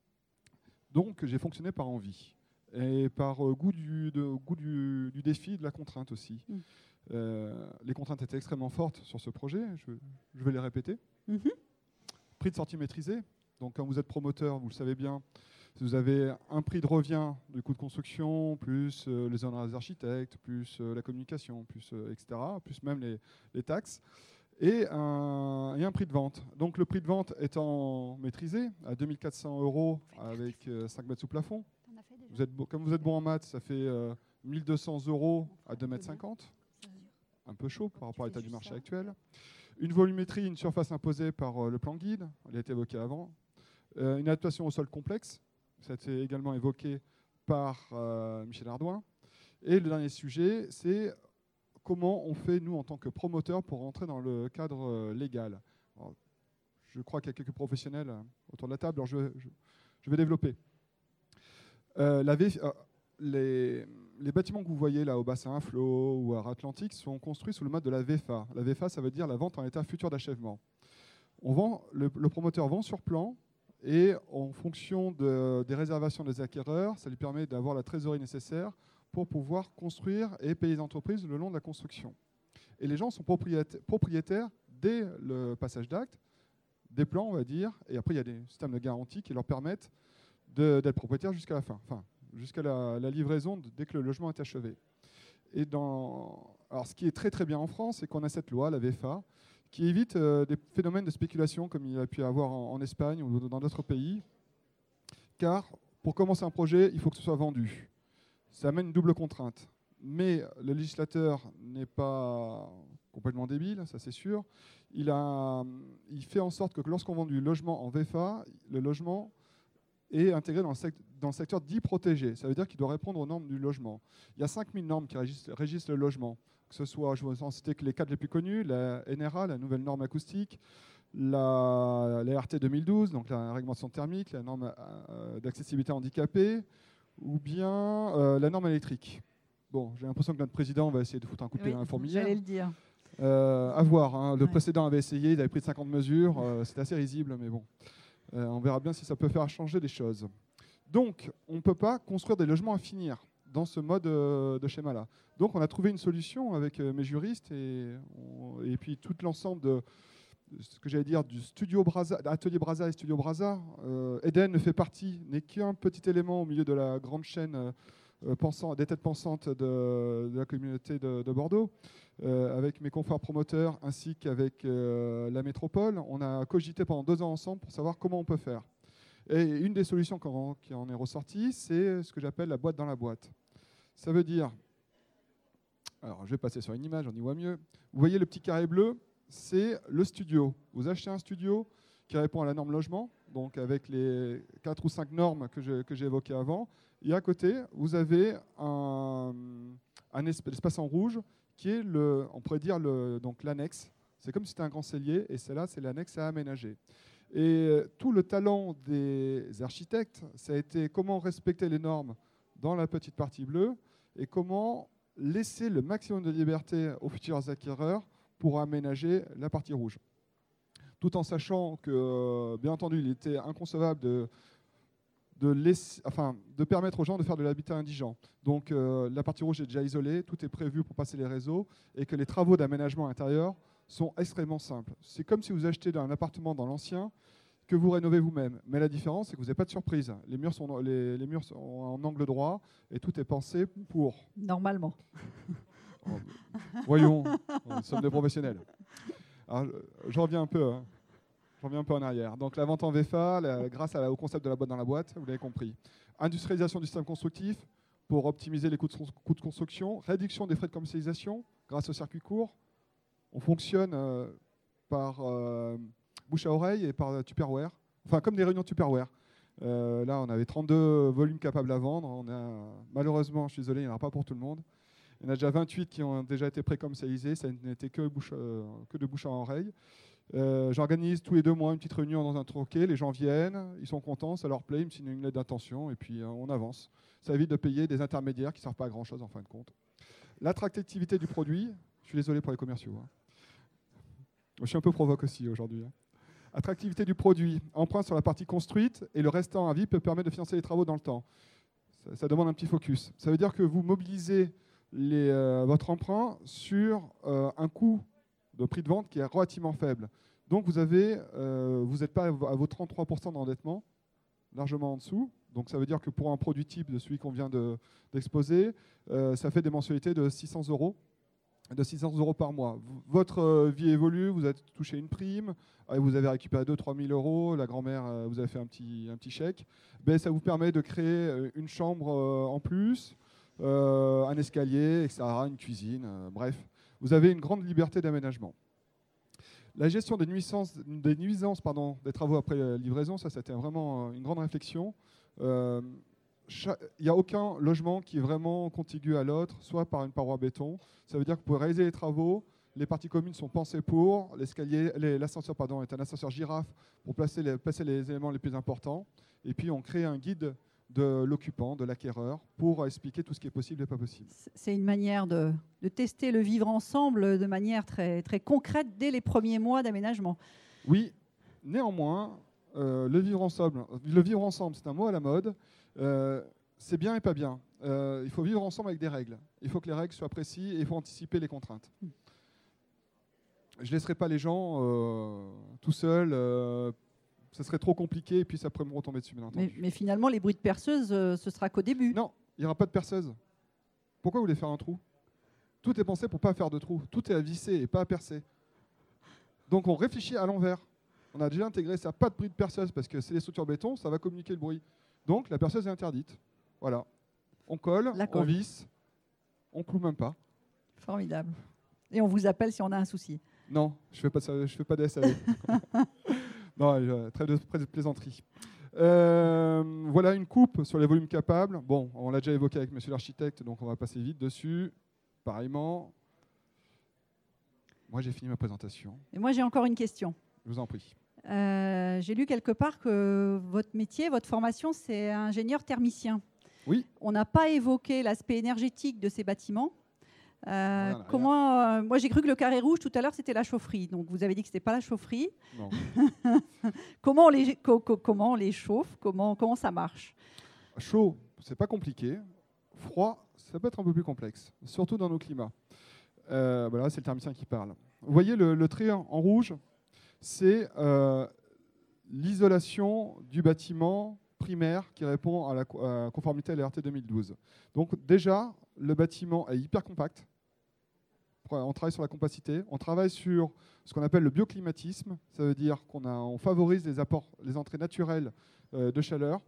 Donc, j'ai fonctionné par envie et par euh, goût, du, de, goût du, du défi, de la contrainte aussi. Mmh. Euh, les contraintes étaient extrêmement fortes sur ce projet, je, je vais les répéter. Mmh. Prix de sortie maîtrisé. Donc, quand vous êtes promoteur, vous le savez bien, vous avez un prix de revient du coût de construction, plus euh, les honoraires des architectes, plus euh, la communication, plus, euh, et cetera, plus même les, les taxes, et un, et un prix de vente. Donc le prix de vente étant maîtrisé à deux mille quatre cents euros avec euh, cinq mètres sous plafond. Vous êtes, comme vous êtes bon en maths, ça fait euh, mille deux cents euros à deux mètres cinquante. Un peu chaud par rapport à l'état du marché actuel. Une volumétrie, une surface imposée par euh, le plan guide, elle a été évoquée avant. Euh, une adaptation au sol complexe. Ça a été également évoqué par euh, Michel Ardouin. Et le dernier sujet, c'est comment on fait, nous, en tant que promoteurs, pour rentrer dans le cadre euh, légal. Alors, je crois qu'il y a quelques professionnels euh, autour de la table, alors je, je, je vais développer. Euh, la V, euh, les, les bâtiments que vous voyez là au bassin Flot ou à Atlantique sont construits sous le mode de la V F A. La V F A, ça veut dire la vente en état futur d'achèvement. On vend, le, le promoteur vend sur plan et en fonction de, des réservations des acquéreurs, ça lui permet d'avoir la trésorerie nécessaire pour pouvoir construire et payer les entreprises le long de la construction. Et les gens sont propriétaires, propriétaires dès le passage d'acte, des plans, on va dire, et après il y a des systèmes de garantie qui leur permettent d'être propriétaires jusqu'à la fin, enfin, jusqu'à la, la livraison de, dès que le logement est achevé. Et dans, alors ce qui est très très bien en France, c'est qu'on a cette loi, la V F A, qui évite euh, des phénomènes de spéculation comme il y a pu y avoir en, en Espagne ou dans d'autres pays, car pour commencer un projet, il faut que ce soit vendu. Ça amène une double contrainte. Mais le législateur n'est pas complètement débile, ça c'est sûr. Il, a, il fait en sorte que lorsqu'on vend du logement en V F A, le logement est intégré dans le, sect dans le secteur dit protégé. Ça veut dire qu'il doit répondre aux normes du logement. Il y a cinq mille normes qui régissent, régissent le logement. Que ce soit, je vous en citer que les quatre les plus connus, la N R A, la nouvelle norme acoustique, la, la R T deux mille douze, donc la réglementation thermique, la norme euh, d'accessibilité handicapée, ou bien euh, la norme électrique. Bon, j'ai l'impression que notre président va essayer de foutre un coup de pied Oui, dans la fourmilière. j'allais le dire. Euh, à voir. Hein. Le Ouais. précédent avait essayé, il avait pris de cinquante mesures. Euh, C'était assez risible, mais bon. Euh, on verra bien si ça peut faire changer les choses. Donc, on ne peut pas construire des logements à finir dans ce mode euh, de schéma-là. Donc, on a trouvé une solution avec euh, mes juristes et, on, et puis tout l'ensemble de ce que j'allais dire du studio Brasa, Atelier Brasa et Studio Brasa. Euh, Eden ne fait partie, n'est qu'un petit élément au milieu de la grande chaîne euh, pensant, des têtes pensantes de, de la communauté de, de Bordeaux. Euh, avec mes confrères promoteurs ainsi qu'avec euh, la métropole, on a cogité pendant deux ans ensemble pour savoir comment on peut faire. Et une des solutions qui en est ressortie, c'est ce que j'appelle la boîte dans la boîte. Ça veut dire, alors je vais passer sur une image, on y voit mieux. Vous voyez le petit carré bleu, c'est le studio. Vous achetez un studio qui répond à la norme logement, donc avec les quatre ou cinq normes que j'ai que j'ai évoquées avant. Et à côté, vous avez un, un espace en rouge qui est, le, on pourrait dire, le, donc l'annexe. C'est comme si c'était un grand cellier, et celle-là, c'est l'annexe à aménager. Et tout le talent des architectes, ça a été comment respecter les normes dans la petite partie bleue, et comment laisser le maximum de liberté aux futurs acquéreurs pour aménager la partie rouge. Tout en sachant que, bien entendu, il était inconcevable de... De, laisser, enfin, de permettre aux gens de faire de l'habitat indigent. Donc euh, la partie rouge est déjà isolée, tout est prévu pour passer les réseaux et que les travaux d'aménagement intérieur sont extrêmement simples. C'est comme si vous achetez un appartement dans l'ancien que vous rénovez vous-même. Mais la différence, c'est que vous n'avez pas de surprise. Les murs sont, les, les murs sont en angle droit et tout est pensé pour. Normalement. Oh, voyons, nous sommes des professionnels. Alors, je, je reviens un peu... Hein. Je reviens un peu en arrière. Donc la vente en V F A, la, grâce à la, au concept de la boîte dans la boîte, vous l'avez compris. Industrialisation du système constructif pour optimiser les coûts de, coûts de construction. Réduction des frais de commercialisation grâce au circuit court. On fonctionne euh, par euh, bouche à oreille et par Tupperware. Enfin, comme des réunions Tupperware. Euh, là, on avait trente-deux volumes capables à vendre. On a, malheureusement, je suis désolé, il n'y en aura pas pour tout le monde. Il y en a déjà vingt-huit qui ont déjà été précommercialisés. Ça n'était que, bouche, euh, que de bouche à oreille. Euh, J'organise tous les deux mois une petite réunion dans un troquet, les gens viennent, ils sont contents, ça leur plaît, ils me signent une lettre d'intention et puis euh, on avance. Ça évite de payer des intermédiaires qui ne servent pas à grand chose en fin de compte. L'attractivité du produit, je suis désolé pour les commerciaux. Hein. Je suis un peu provoque aussi aujourd'hui. Hein. Attractivité du produit, emprunt sur la partie construite et le restant à vie peut permettre de financer les travaux dans le temps. Ça, ça demande un petit focus. Ça veut dire que vous mobilisez les, euh, votre emprunt sur euh, un coût de prix de vente qui est relativement faible. Donc vous avez, euh, vous n'êtes pas à vos trente-trois pour cent d'endettement, largement en dessous. Donc ça veut dire que pour un produit type de celui qu'on vient d'exposer, de, euh, ça fait des mensualités de six cents euros, de six cents euros par mois. Votre euh, vie évolue, vous avez touché une prime, euh, vous avez récupéré deux à trois mille euros, la grand-mère euh, vous avez fait un petit, un petit chèque. Ben, ça vous permet de créer une chambre euh, en plus, euh, un escalier, et cetera, une cuisine, euh, bref. Vous avez une grande liberté d'aménagement. La gestion des nuisances, des, nuisances, pardon, des travaux après livraison, ça, c'était vraiment une grande réflexion. Euh, Il n'y a aucun logement qui est vraiment contigu à l'autre, soit par une paroi béton. Ça veut dire que pour réaliser les travaux, les parties communes sont pensées pour. L'escalier, l'ascenseur pardon, est un ascenseur girafe pour placer les, placer les éléments les plus importants. Et puis on crée un guide de l'occupant, de l'acquéreur, pour expliquer tout ce qui est possible et pas possible. C'est une manière de, de tester le vivre ensemble de manière très, très concrète dès les premiers mois d'aménagement. Oui, néanmoins, euh, le vivre ensemble, le vivre ensemble, c'est un mot à la mode. Euh, c'est bien et pas bien. Euh, il faut vivre ensemble avec des règles. Il faut que les règles soient précises et il faut anticiper les contraintes. Mm. Je ne laisserai pas les gens euh, tout seuls. Euh, ce serait trop compliqué et puis ça pourrait me retomber dessus, bien entendu. Mais, mais finalement, les bruits de perceuse, euh, ce sera qu'au début. Non, il n'y aura pas de perceuse. Pourquoi vous voulez faire un trou? Tout est pensé pour ne pas faire de trou. Tout est à visser et pas à percer. Donc on réfléchit à l'envers. On a déjà intégré ça, pas de bruit de perceuse parce que c'est des structures béton, ça va communiquer le bruit. Donc la perceuse est interdite. Voilà. On colle, on visse, on cloue même pas. Formidable. Et on vous appelle si on a un souci. Non, je fais pas ça, je fais pas de S A V. Non, euh, très de, très de plaisanterie. Euh, voilà une coupe sur les volumes capables. Bon, on l'a déjà évoqué avec monsieur l'architecte, donc on va passer vite dessus. Pareillement. Moi, j'ai fini ma présentation. Et moi, j'ai encore une question. Je vous en prie. Euh, j'ai lu quelque part que votre métier, votre formation, c'est ingénieur thermicien. Oui. On n'a pas évoqué l'aspect énergétique de ces bâtiments. Euh, Voilà, comment, euh, moi, j'ai cru que le carré rouge, tout à l'heure, c'était la chaufferie. Donc, vous avez dit que ce n'était pas la chaufferie. Non. comment, on les, co co comment on les chauffe? comment, comment ça marche? Chaud, c'est pas compliqué. Froid, ça peut être un peu plus complexe, surtout dans nos climats. Euh, voilà, c'est le thermicien qui parle. Vous voyez le, le trait en rouge, c'est euh, l'isolation du bâtiment primaire qui répond à la à conformité à l'A R T deux mille douze. Donc déjà, le bâtiment est hyper compact. On travaille sur la compacité. On travaille sur ce qu'on appelle le bioclimatisme. Ça veut dire qu'on a, on favorise les apports, les entrées naturelles euh, de chaleur.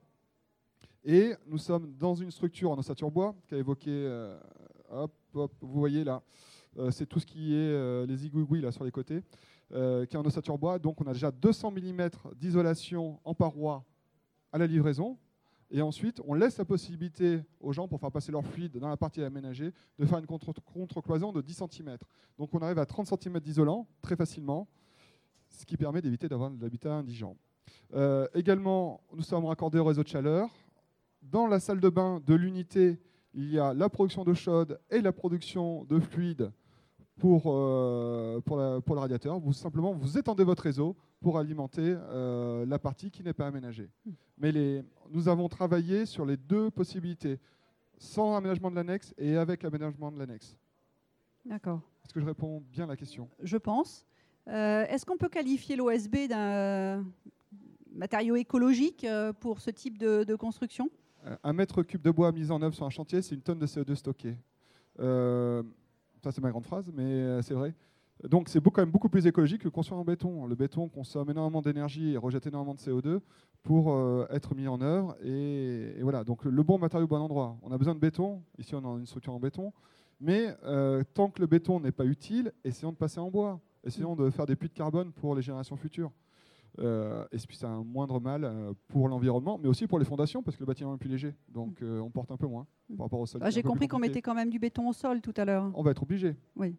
Et nous sommes dans une structure en ossature bois qu'a évoqué, euh, hop, hop, vous voyez là, euh, c'est tout ce qui est euh, les igouigouis là sur les côtés, euh, qui est en ossature bois. Donc on a déjà deux cents millimètres d'isolation en paroi à la livraison. Et ensuite, on laisse la possibilité aux gens, pour faire passer leur fluide dans la partie aménagée, de faire une contre-cloison de dix centimètres. Donc on arrive à trente centimètres d'isolant très facilement, ce qui permet d'éviter d'avoir de l'habitat indigent. Euh, également, nous sommes raccordés au réseau de chaleur. Dans la salle de bain de l'unité, il y a la production d'eau chaude et la production de fluide pour, euh, pour, la, pour le radiateur. Vous simplement vous étendez votre réseau pour alimenter euh, la partie qui n'est pas aménagée. Mais les, nous avons travaillé sur les deux possibilités, sans aménagement de l'annexe et avec aménagement de l'annexe. D'accord. Est-ce que je réponds bien à la question? Je pense. Euh, Est-ce qu'on peut qualifier l'O S B d'un matériau écologique pour ce type de, de construction? Un mètre cube de bois mis en œuvre sur un chantier, c'est une tonne de C O deux stocké. Euh, ça, c'est ma grande phrase, mais c'est vrai. Donc, c'est quand même beaucoup plus écologique que construire en béton. Le béton consomme énormément d'énergie et rejette énormément de C O deux pour euh, être mis en œuvre. Et, et voilà, donc le bon matériau au bon endroit. On a besoin de béton. Ici, on a une structure en béton. Mais euh, tant que le béton n'est pas utile, essayons de passer en bois. Essayons de faire des puits de carbone pour les générations futures. Euh, et puis, c'est un moindre mal euh, pour l'environnement, mais aussi pour les fondations, parce que le bâtiment est plus léger. Donc, euh, on porte un peu moins par rapport au sol. Ah, j'ai compris qu'on mettait quand même du béton au sol tout à l'heure. On va être obligé. Oui.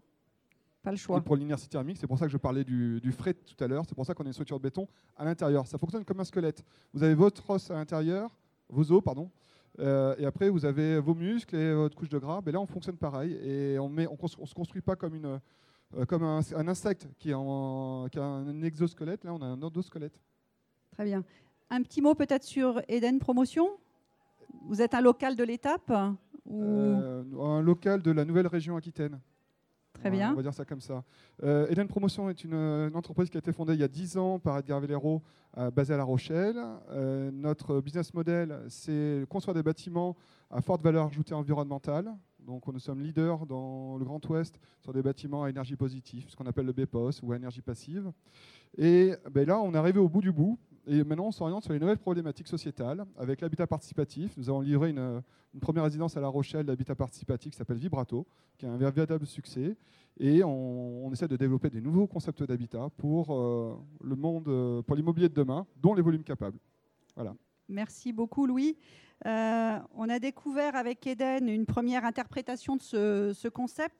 Pas le choix. Et pour l'inertie thermique, c'est pour ça que je parlais du, du fret tout à l'heure. C'est pour ça qu'on a une structure de béton à l'intérieur. Ça fonctionne comme un squelette. Vous avez votre os à l'intérieur, vos os, pardon, euh, et après vous avez vos muscles et votre couche de gras. Et là, on fonctionne pareil. Et on ne on, on se construit pas comme, une, euh, comme un, un insecte qui, est en, qui a un exosquelette. Là, on a un endosquelette. Très bien. Un petit mot peut-être sur Eden Promotion. Vous êtes un local de l'étape ou... euh, Un local de la nouvelle région Aquitaine. Très bien. On va dire ça comme ça. Euh, Eden Promotion est une, une entreprise qui a été fondée il y a dix ans par Edgar Vellero, euh, basée à La Rochelle. Euh, notre business model, c'est construire des bâtiments à forte valeur ajoutée environnementale. Donc, nous sommes leaders dans le Grand Ouest sur des bâtiments à énergie positive, ce qu'on appelle le B P O S ou à énergie passive. Et ben là, on est arrivé au bout du bout. Et maintenant, on s'oriente sur les nouvelles problématiques sociétales avec l'habitat participatif. Nous avons livré une, une première résidence à La Rochelle d'habitat participatif qui s'appelle Vibrato, qui a un véritable succès. Et on, on essaie de développer des nouveaux concepts d'habitat pour euh, le monde, euh, pour l'immobilier de demain, dont les volumes capables. Voilà. Merci beaucoup, Louis. Euh, on a découvert avec Eden une première interprétation de ce, ce concept.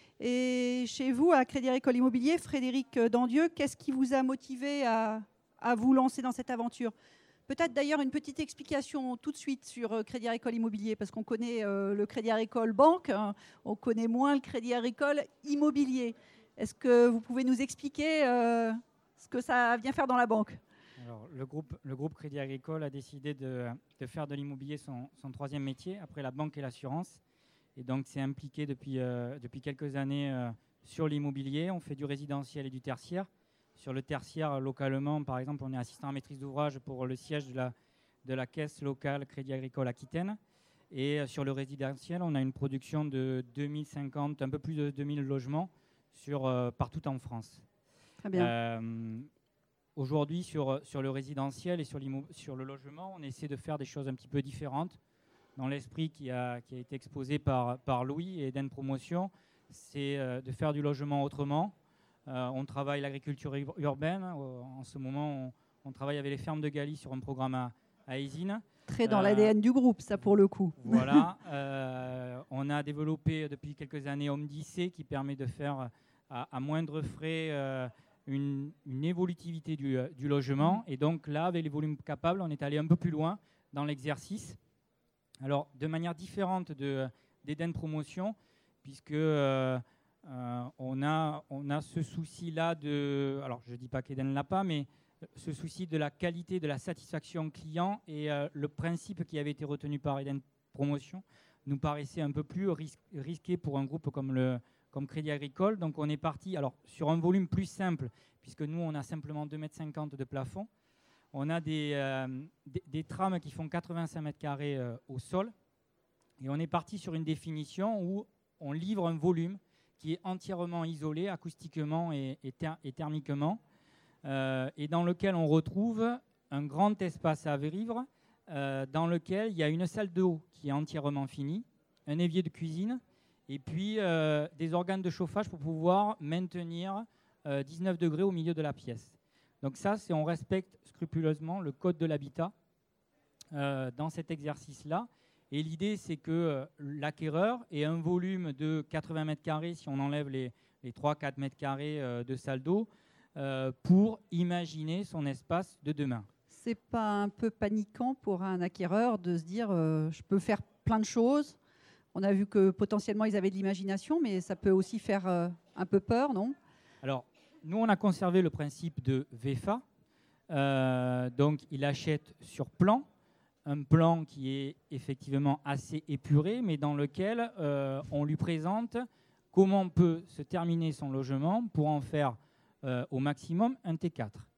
Et chez vous, à Crédit Agricole Immobilier, Frédéric Dandieu, qu'est-ce qui vous a motivé à, à vous lancer dans cette aventure? Peut-être d'ailleurs une petite explication tout de suite sur euh, Crédit Agricole Immobilier, parce qu'on connaît euh, le Crédit Agricole Banque, hein, on connaît moins le Crédit Agricole Immobilier. Est-ce que vous pouvez nous expliquer euh, ce que ça vient faire dans la banque ? Alors, le, groupe, le groupe Crédit Agricole a décidé de, de faire de l'immobilier son, son troisième métier, après la banque et l'assurance. Et donc, c'est impliqué depuis, euh, depuis quelques années euh, sur l'immobilier. On fait du résidentiel et du tertiaire. Sur le tertiaire, localement, par exemple, on est assistant à maîtrise d'ouvrage pour le siège de la, de la caisse locale Crédit Agricole Aquitaine. Et sur le résidentiel, on a une production de deux mille cinquante, un peu plus de deux mille logements sur, euh, partout en France. Très bien. Euh, aujourd'hui, sur, sur le résidentiel et sur, sur le logement, on essaie de faire des choses un petit peu différentes. Dans l'esprit qui a, qui a été exposé par, par Louis et Eden Promotion, c'est euh, de faire du logement autrement. Euh, on travaille l'agriculture urbaine. En ce moment, on, on travaille avec les fermes de Galie sur un programme à, à Aisine. Très dans euh, l'A D N du groupe, ça, pour le coup. Voilà. euh, on a développé depuis quelques années Omdicé qui permet de faire à, à moindre frais euh, une, une évolutivité du, du logement. Et donc là, avec les volumes capables, on est allé un peu plus loin dans l'exercice. Alors, de manière différente de, d'Eden Promotion, puisque... Euh, Euh, on, a, on a ce souci-là de... Alors, je ne dis pas qu'Eden ne l'a pas, mais ce souci de la qualité, de la satisfaction client et euh, le principe qui avait été retenu par Eden Promotion nous paraissait un peu plus ris- risqué pour un groupe comme, le, comme Crédit Agricole. Donc, on est parti alors, sur un volume plus simple, puisque nous, on a simplement deux mètres cinquante de plafond. On a des, euh, des, des trames qui font quatre-vingt-cinq mètres carrés euh, au sol. Et on est parti sur une définition où on livre un volume qui est entièrement isolé acoustiquement et, et, ter- et thermiquement, euh, et dans lequel on retrouve un grand espace à vivre, euh, dans lequel il y a une salle d'eau qui est entièrement finie, un évier de cuisine, et puis euh, des organes de chauffage pour pouvoir maintenir euh, dix-neuf degrés au milieu de la pièce. Donc ça, c'est on respecte scrupuleusement le code de l'habitat euh, dans cet exercice-là. Et l'idée, c'est que euh, l'acquéreur ait un volume de quatre-vingts mètres carrés, si on enlève les, les trois à quatre mètres carrés euh, de salle d'eau, euh, pour imaginer son espace de demain. C'est pas un peu paniquant pour un acquéreur de se dire euh, je peux faire plein de choses. On a vu que potentiellement ils avaient de l'imagination, mais ça peut aussi faire euh, un peu peur, non ? Alors, nous, on a conservé le principe de V F A. Euh, donc, il achète sur plan. Un plan qui est effectivement assez épuré, mais dans lequel euh, on lui présente comment peut se terminer son logement pour en faire euh, au maximum un T quatre.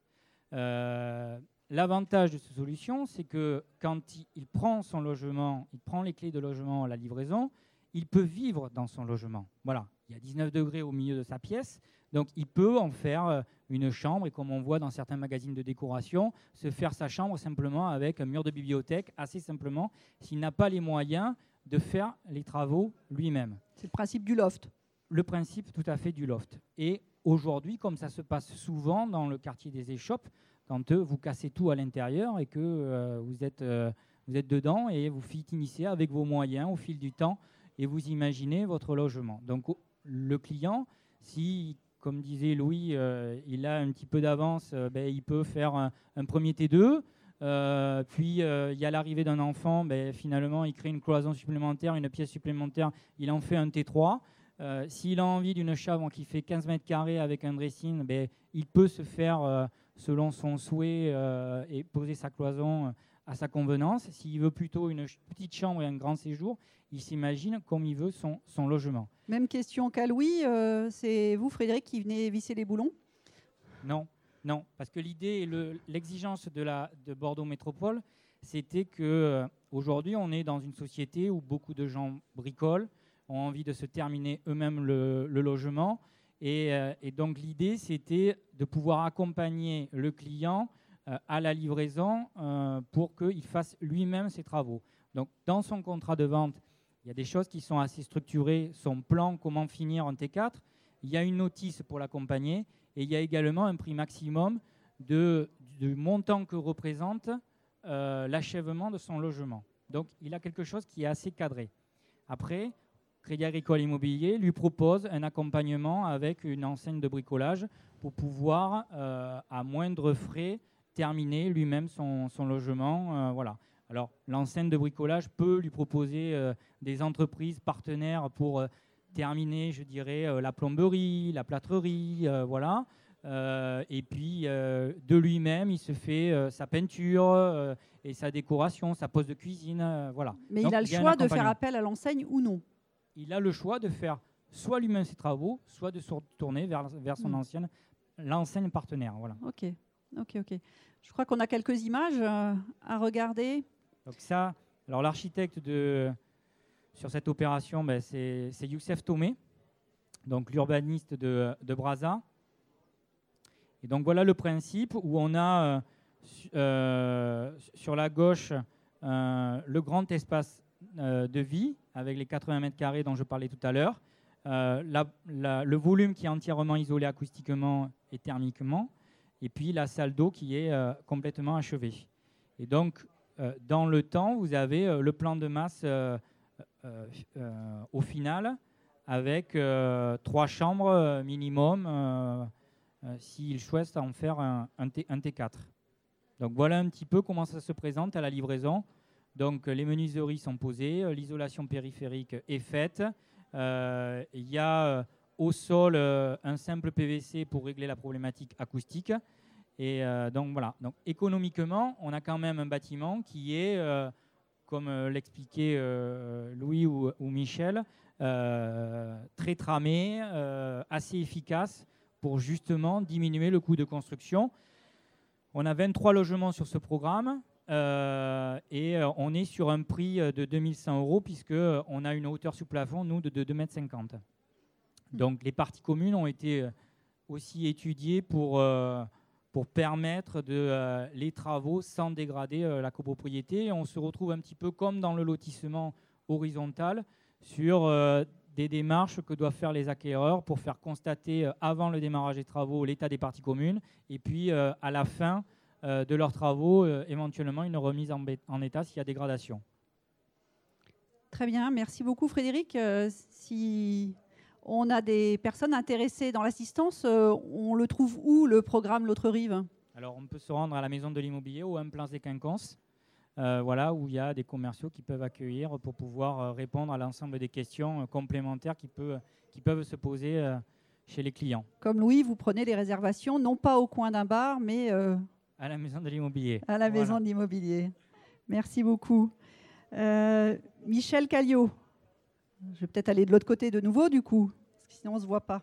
Euh, l'avantage de cette solution, c'est que quand il, il prend son logement, il prend les clés de logement à la livraison, il peut vivre dans son logement. Voilà, il y a dix-neuf degrés au milieu de sa pièce, donc il peut en faire une chambre, et comme on voit dans certains magazines de décoration, se faire sa chambre simplement avec un mur de bibliothèque, assez simplement, s'il n'a pas les moyens de faire les travaux lui-même. C'est le principe du loft. Le principe tout à fait du loft. Et aujourd'hui, comme ça se passe souvent dans le quartier des échoppes, quand euh, vous cassez tout à l'intérieur et que euh, vous, êtes, euh, vous êtes dedans et vous finissez avec vos moyens au fil du temps et vous imaginez votre logement. Donc le client, si... Comme disait Louis, euh, il a un petit peu d'avance, euh, ben, il peut faire un, un premier T deux. Euh, puis, euh, il y a l'arrivée d'un enfant, ben, finalement, il crée une cloison supplémentaire, une pièce supplémentaire, il en fait un T trois. Euh, s'il a envie d'une chambre qui fait quinze mètres carrés avec un dressing, ben, il peut se faire, euh, selon son souhait, euh, et poser sa cloison euh, à sa convenance. S'il veut plutôt une petite chambre et un grand séjour, il s'imagine comme il veut son, son logement. Même question qu'à Louis, euh, c'est vous, Frédéric, qui venez visser les boulons ? Non, non, parce que l'idée et le, l'exigence de, la, de Bordeaux Métropole, c'était qu'aujourd'hui, euh, on est dans une société où beaucoup de gens bricolent, ont envie de se terminer eux-mêmes le, le logement. Et, euh, et donc, l'idée, c'était de pouvoir accompagner le client euh, à la livraison euh, pour qu'il fasse lui-même ses travaux. Donc, dans son contrat de vente, il y a des choses qui sont assez structurées, son plan, comment finir en T quatre. Il y a une notice pour l'accompagner et il y a également un prix maximum de, du montant que représente euh, l'achèvement de son logement. Donc, il a quelque chose qui est assez cadré. Après, Crédit Agricole Immobilier lui propose un accompagnement avec une enseigne de bricolage pour pouvoir, euh, à moindre frais, terminer lui-même son, son logement. Euh, voilà. Alors, l'enseigne de bricolage peut lui proposer euh, des entreprises partenaires pour euh, terminer, je dirais, euh, la plomberie, la plâtrerie, euh, voilà. Euh, et puis, euh, de lui-même, il se fait euh, sa peinture euh, et sa décoration, sa pose de cuisine, euh, voilà. Mais Donc, il a le il y a un choix de faire accompagnement. appel à l'enseigne ou non. Il a le choix de faire soit lui-même ses travaux, soit de se retourner vers, vers son Mm. ancienne, l'enseigne partenaire, voilà. Ok, ok, ok. Je crois qu'on a quelques images euh, à regarder. Donc ça, alors l'architecte de sur cette opération, ben, c'est, c'est Youssef Tomé, donc l'urbaniste de, de Brazza. Et donc voilà le principe où on a euh, su- euh, sur la gauche euh, le grand espace euh, de vie avec les quatre-vingts mètres carrés dont je parlais tout à l'heure, euh, la- la- le volume qui est entièrement isolé acoustiquement et thermiquement, et puis la salle d'eau qui est euh, complètement achevée. Et donc euh, dans le temps, vous avez euh, le plan de masse euh, euh, euh, au final avec euh, trois chambres euh, minimum. Euh, Euh, s'ils choisissent en faire un, un, T, un T quatre. Donc voilà un petit peu comment ça se présente à la livraison. Donc les menuiseries sont posées, euh, l'isolation périphérique est faite. Euh, Il y a euh, au sol euh, un simple P V C pour régler la problématique acoustique. Et euh, donc voilà. Donc économiquement, on a quand même un bâtiment qui est, euh, comme euh, l'expliquait euh, Louis ou, ou Michel, euh, très tramé, euh, assez efficace, pour justement diminuer le coût de construction. On a vingt-trois logements sur ce programme euh, et euh, on est sur un prix de deux mille cent euros puisqu'on a une hauteur sous plafond, nous, de, de deux mètres cinquante. Donc les parties communes ont été aussi étudiées pour, euh, pour permettre de, euh, les travaux sans dégrader euh, la copropriété. Et on se retrouve un petit peu comme dans le lotissement horizontal sur euh, des démarches que doivent faire les acquéreurs pour faire constater euh, avant le démarrage des travaux l'état des parties communes et puis euh, à la fin euh, de leurs travaux, euh, éventuellement une remise en, bé- en état s'il y a dégradation. Très bien, merci beaucoup Frédéric. Euh, si on a des personnes intéressées dans l'assistance, euh, on le trouve où le programme L'autre rive? Alors on peut se rendre à la maison de l'immobilier ou à un Place des Quinconces, euh, voilà, où il y a des commerciaux qui peuvent accueillir pour pouvoir euh, répondre à l'ensemble des questions euh, complémentaires qui, peut, qui peuvent se poser euh, chez les clients. Comme Louis, vous prenez les réservations, non pas au coin d'un bar, mais euh, À la maison de l'immobilier. à la Voilà. maison de l'immobilier. Merci beaucoup. Euh, Michel Calliot. Je vais peut-être aller de l'autre côté de nouveau, du coup, parce que sinon on ne se voit pas.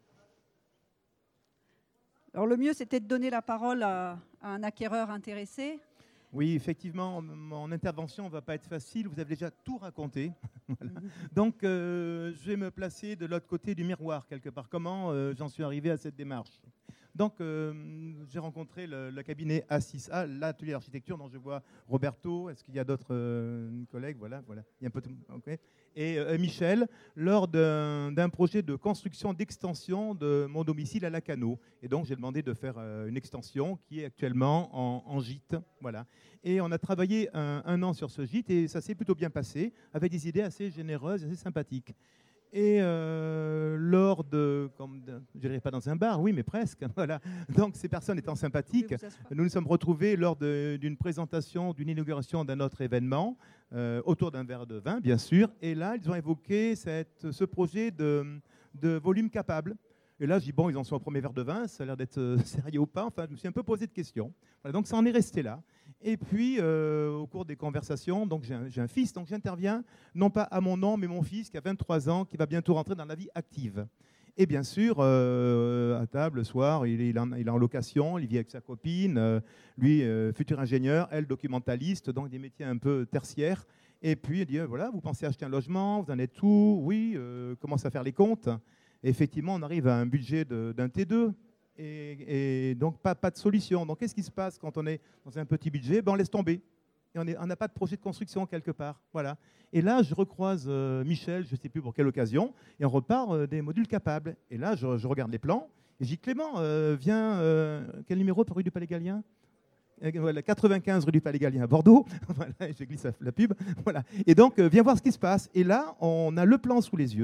Alors le mieux, c'était de donner la parole à, à un acquéreur intéressé. Oui, effectivement, mon intervention ne va pas être facile. Vous avez déjà tout raconté. Voilà. Donc, euh, je vais me placer de l'autre côté du miroir, quelque part. Comment euh, j'en suis arrivé à cette démarche? Donc, euh, j'ai rencontré le, le cabinet A six A, l'atelier d'architecture dont je vois Roberto. Est-ce qu'il y a d'autres euh, collègues? Voilà, voilà. Il y a un peu de... okay. Et euh, Michel, lors d'un, d'un projet de construction d'extension de mon domicile à Lacano. Et donc, j'ai demandé de faire euh, une extension qui est actuellement en, en gîte. Voilà. Et on a travaillé un, un an sur ce gîte et ça s'est plutôt bien passé, avec des idées assez généreuses, assez sympathiques. Et euh, lors de, comme de, je dirais pas dans un bar, oui, mais presque, voilà. Donc ces personnes étant sympathiques, nous nous sommes retrouvés lors de, d'une présentation, d'une inauguration d'un autre événement, euh, autour d'un verre de vin, bien sûr. Et là, ils ont évoqué cette, ce projet de, de volume capable. Et là, je dis, bon, ils en sont au premier verre de vin, ça a l'air d'être euh, sérieux ou pas. Enfin, je me suis un peu posé de questions. Voilà, donc ça en est resté là. Et puis, euh, au cours des conversations, donc j'ai un, j'ai un fils, donc j'interviens, non pas à mon nom, mais mon fils qui a vingt-trois ans, qui va bientôt rentrer dans la vie active. Et bien sûr, euh, à table, le soir, il est, il, en, il est en location, il vit avec sa copine, euh, lui, euh, futur ingénieur, elle, documentaliste, donc des métiers un peu tertiaires. Et puis, il dit, euh, voilà, vous pensez acheter un logement, vous en êtes où? Oui, euh, commence à faire les comptes. Et effectivement, on arrive à un budget de, d'un T deux. Et, et donc, pas, pas de solution. Donc, qu'est-ce qui se passe quand on est dans un petit budget? Ben, on laisse tomber. Et on n'a pas de projet de construction quelque part. Voilà. Et là, je recroise euh, Michel, je ne sais plus pour quelle occasion, et on repart euh, des modules capables. Et là, je, je regarde les plans, et je dis, Clément, euh, viens, euh, quel numéro pour rue du Palais Gallien? Voilà, quatre-vingt-quinze rue du Palais Gallien à Bordeaux. Voilà, je glisse la pub. Voilà. Et donc, euh, viens voir ce qui se passe. Et là, on a le plan sous les yeux.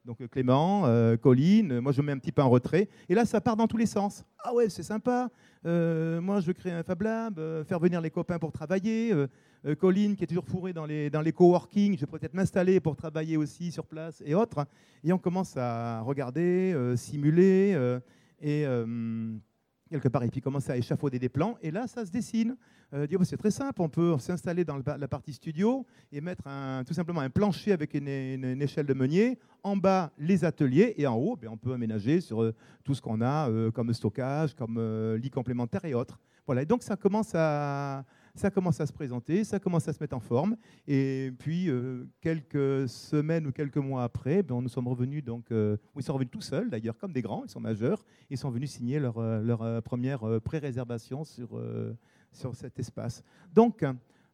Donc Clément, euh, Colline, moi je me mets un petit peu en retrait. Et là, ça part dans tous les sens. Ah ouais, c'est sympa. Euh, moi, je veux créer un Fab Lab, euh, faire venir les copains pour travailler. Euh, euh, Colline, qui est toujours fourrée dans les, dans les coworking, je vais peut-être m'installer pour travailler aussi sur place et autres. Et on commence à regarder, euh, simuler euh, et... Euh, quelque part, et puis commencer à échafauder des plans, et là, ça se dessine. Euh, dire, bah, c'est très simple, on peut s'installer dans le, la partie studio et mettre un, tout simplement un plancher avec une, une, une échelle de meunier, en bas, les ateliers, et en haut, ben, on peut aménager sur euh, tout ce qu'on a, euh, comme stockage, comme euh, lit complémentaire et autres. Voilà, et donc ça commence à... Ça commence à se présenter, ça commence à se mettre en forme. Et puis, euh, quelques semaines ou quelques mois après, ben, nous sommes revenus, donc, euh, ils sont revenus tout seuls, d'ailleurs, comme des grands, ils sont majeurs, ils sont venus signer leur, leur euh, première euh, pré-réservation sur, euh, sur cet espace. Donc,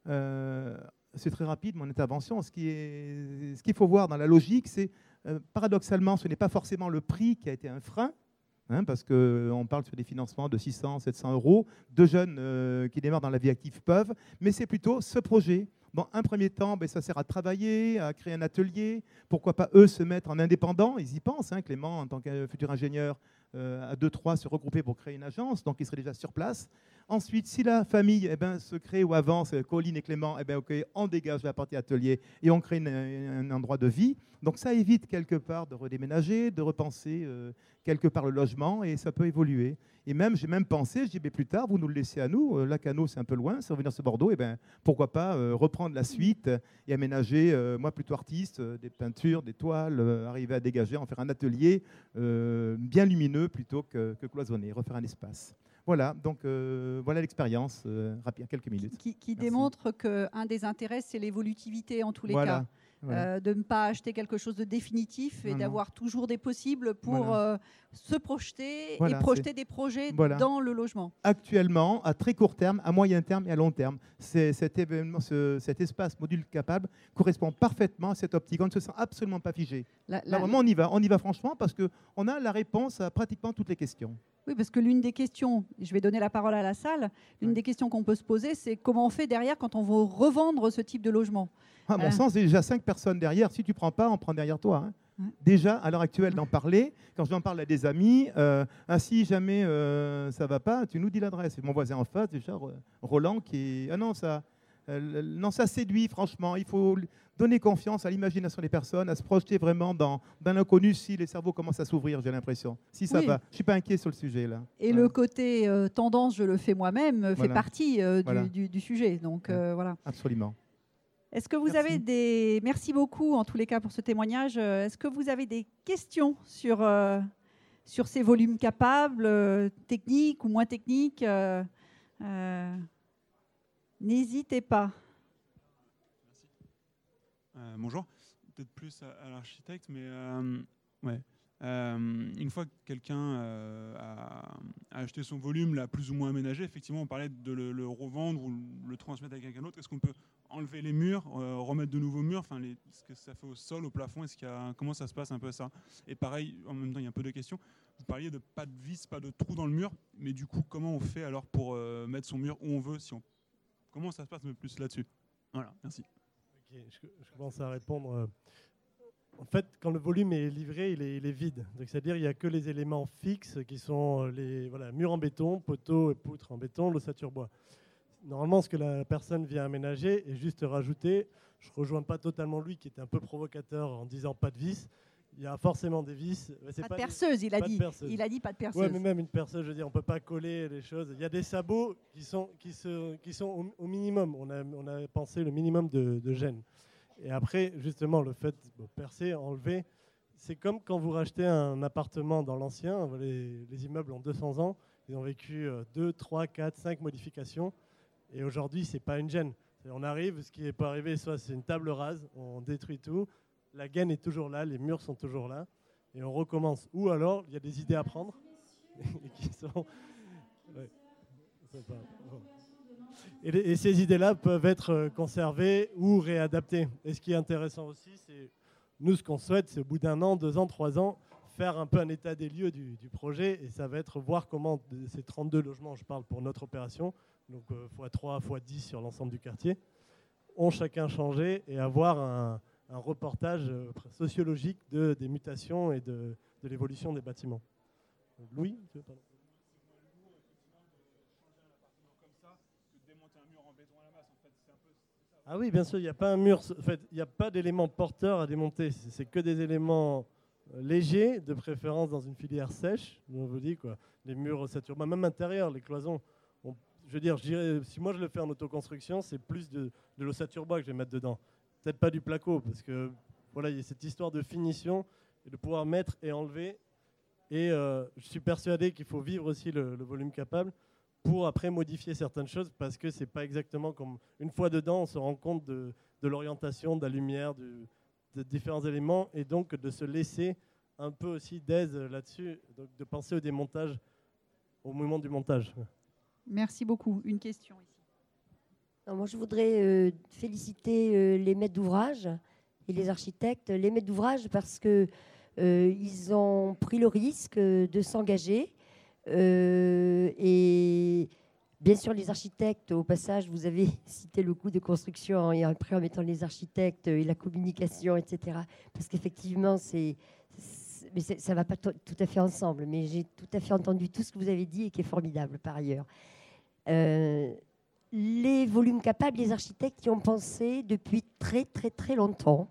euh, c'est très rapide, mon intervention. Ce qui est, ce qu'il faut voir dans la logique, c'est, euh, paradoxalement, ce n'est pas forcément le prix qui a été un frein, Hein, parce qu'on parle sur des financements de six cents, sept cents euros. Deux jeunes euh, qui démarrent dans la vie active peuvent, mais c'est plutôt ce projet. Dans un premier temps, ben, ça sert à travailler, à créer un atelier. Pourquoi pas eux se mettre en indépendant? Ils y pensent, hein, Clément, en tant que futur ingénieur, euh, à deux, trois se regrouper pour créer une agence, donc ils seraient déjà sur place. Ensuite, si la famille eh ben, se crée ou avance, Colline et Clément, eh ben, okay, on dégage la partie atelier et on crée une, un endroit de vie. Donc ça évite quelque part de redéménager, de repenser euh, quelque part le logement, et ça peut évoluer. Et même, j'ai même pensé, je dis, mais plus tard, vous nous le laissez à nous, euh, Lacanau c'est un peu loin, c'est revenir sur Bordeaux, et ben, pourquoi pas euh, reprendre la suite et aménager, euh, moi plutôt artiste, euh, des peintures, des toiles, euh, arriver à dégager, en faire un atelier euh, bien lumineux plutôt que, que cloisonné, refaire un espace. Voilà, donc euh, voilà l'expérience, euh, rapide, quelques minutes. Qui, qui démontre qu'un des intérêts, c'est l'évolutivité en tous les voilà. cas. Voilà. Euh, de ne pas acheter quelque chose de définitif et d'avoir toujours des possibles pour voilà. euh, se projeter voilà, et projeter des projets voilà. dans le logement. Actuellement, à très court terme, à moyen terme et à long terme, cet, événement, ce, cet espace module capable correspond parfaitement à cette optique. On ne se sent absolument pas figé. La, la... Là, vraiment, on y va. On y va franchement parce qu'on a la réponse à pratiquement toutes les questions. Oui, parce que l'une des questions, je vais donner la parole à la salle, l'une ouais. des questions qu'on peut se poser, c'est comment on fait derrière quand on veut revendre ce type de logement. À mon euh... sens, il y a déjà cinq personnes derrière. Si tu ne prends pas, on prend derrière toi. Hein. Ouais. Déjà, à l'heure actuelle, d'en parler, quand je en parle à des amis, euh, ah, si jamais euh, ça ne va pas, tu nous dis l'adresse. Et mon voisin en face, déjà, Roland, qui est... Ah non, ça, euh, non, ça séduit, franchement. Il faut donner confiance à l'imagination des personnes, à se projeter vraiment dans, dans l'inconnu si les cerveaux commencent à s'ouvrir, j'ai l'impression. Si ça oui. va. Je ne suis pas inquiet sur le sujet, là. Et voilà. Le côté euh, tendance, je le fais moi-même, voilà. fait partie euh, du, voilà. du, du sujet. Donc, ouais. euh, voilà. Absolument. Est-ce que vous Merci. avez des... Merci beaucoup, en tous les cas, pour ce témoignage. Est-ce que vous avez des questions sur, euh, sur ces volumes capables, euh, techniques ou moins techniques euh, euh, N'hésitez pas. Euh, bonjour. Peut-être plus à, à l'architecte, mais euh, ouais. Euh, une fois que quelqu'un euh, a, a acheté son volume, l'a plus ou moins aménagé, effectivement, on parlait de le, le revendre ou le transmettre à quelqu'un d'autre. Est-ce qu'on peut enlever les murs, euh, remettre de nouveaux murs, enfin, les, ce que ça fait au sol, au plafond, est-ce qu'il y a, comment ça se passe un peu ça? Et pareil, en même temps, il y a un peu de questions. Vous parliez de pas de vis, pas de trou dans le mur, mais du coup, comment on fait alors pour euh, mettre son mur où on veut si on... Comment ça se passe un peu plus là-dessus? Voilà, merci. Okay, je, je commence à répondre. Euh, en fait, quand le volume est livré, il est, il est vide. C'est-à-dire qu'il n'y a que les éléments fixes qui sont les voilà, murs en béton, poteaux et poutres en béton, l'ossature bois. Normalement, ce que la personne vient aménager est juste rajouter. Je ne rejoins pas totalement lui qui était un peu provocateur en disant pas de vis. Il y a forcément des vis. Pas, pas de perceuse, des, il a dit. Il a dit pas de perceuse. Oui, mais même une perceuse, je veux dire, on ne peut pas coller les choses. Il y a des sabots qui sont, qui se, qui sont au, au minimum. On a, on a pensé le minimum de, de gêne. Et après, justement, le fait de percer, enlever, c'est comme quand vous rachetez un appartement dans l'ancien. Les, les immeubles ont deux cents ans. Ils ont vécu deux, trois, quatre, cinq modifications. Et aujourd'hui, ce n'est pas une gêne. On arrive, ce qui peut arriver, soit c'est une table rase, on détruit tout. La gaine est toujours là, les murs sont toujours là, et on recommence. Ou alors, il y a des idées à prendre, qui sont... Ouais. Pas... Bon. Et, les, et ces idées-là peuvent être conservées ou réadaptées. Et ce qui est intéressant aussi, c'est nous, ce qu'on souhaite, c'est au bout d'un an, deux ans, trois ans, faire un peu un état des lieux du, du projet, et ça va être voir comment ces trente-deux logements, je parle pour notre opération, donc euh, fois trois, fois dix sur l'ensemble du quartier, ont chacun changé, et avoir un un reportage euh, sociologique de, des mutations et de, de l'évolution des bâtiments. Louis, tu veux parler ? Ah oui, bien sûr, il n'y a pas un mur, en fait, il n'y a pas d'éléments porteurs à démonter. C'est, c'est que des éléments euh, légers, de préférence dans une filière sèche. On vous dit quoi, les murs ossature, bah, même intérieur, les cloisons. On, je veux dire, je dirais, si moi je le fais en autoconstruction, c'est plus de, de l'ossature bois que je vais mettre dedans. Peut-être pas du placo, parce que voilà, il y a cette histoire de finition et de pouvoir mettre et enlever. Et euh, je suis persuadé qu'il faut vivre aussi le, le volume capable pour après modifier certaines choses, parce que c'est pas exactement comme une fois dedans, on se rend compte de, de l'orientation, de la lumière, du, de différents éléments, et donc de se laisser un peu aussi d'aise là-dessus, donc de penser au démontage, au moment du montage. Merci beaucoup. Une question ici. Non, moi, je voudrais euh, féliciter euh, les maîtres d'ouvrage et les architectes, les maîtres d'ouvrage, parce que euh, ils ont pris le risque de s'engager. Euh, et bien sûr, les architectes, au passage, vous avez cité le coût de construction et après en mettant les architectes et la communication, et cetera. Parce qu'effectivement, c'est, c'est, mais c'est, ça ne va pas t- tout à fait ensemble. Mais j'ai tout à fait entendu tout ce que vous avez dit et qui est formidable par ailleurs. Euh, les volumes capables, les architectes y ont pensé depuis très, très, très longtemps.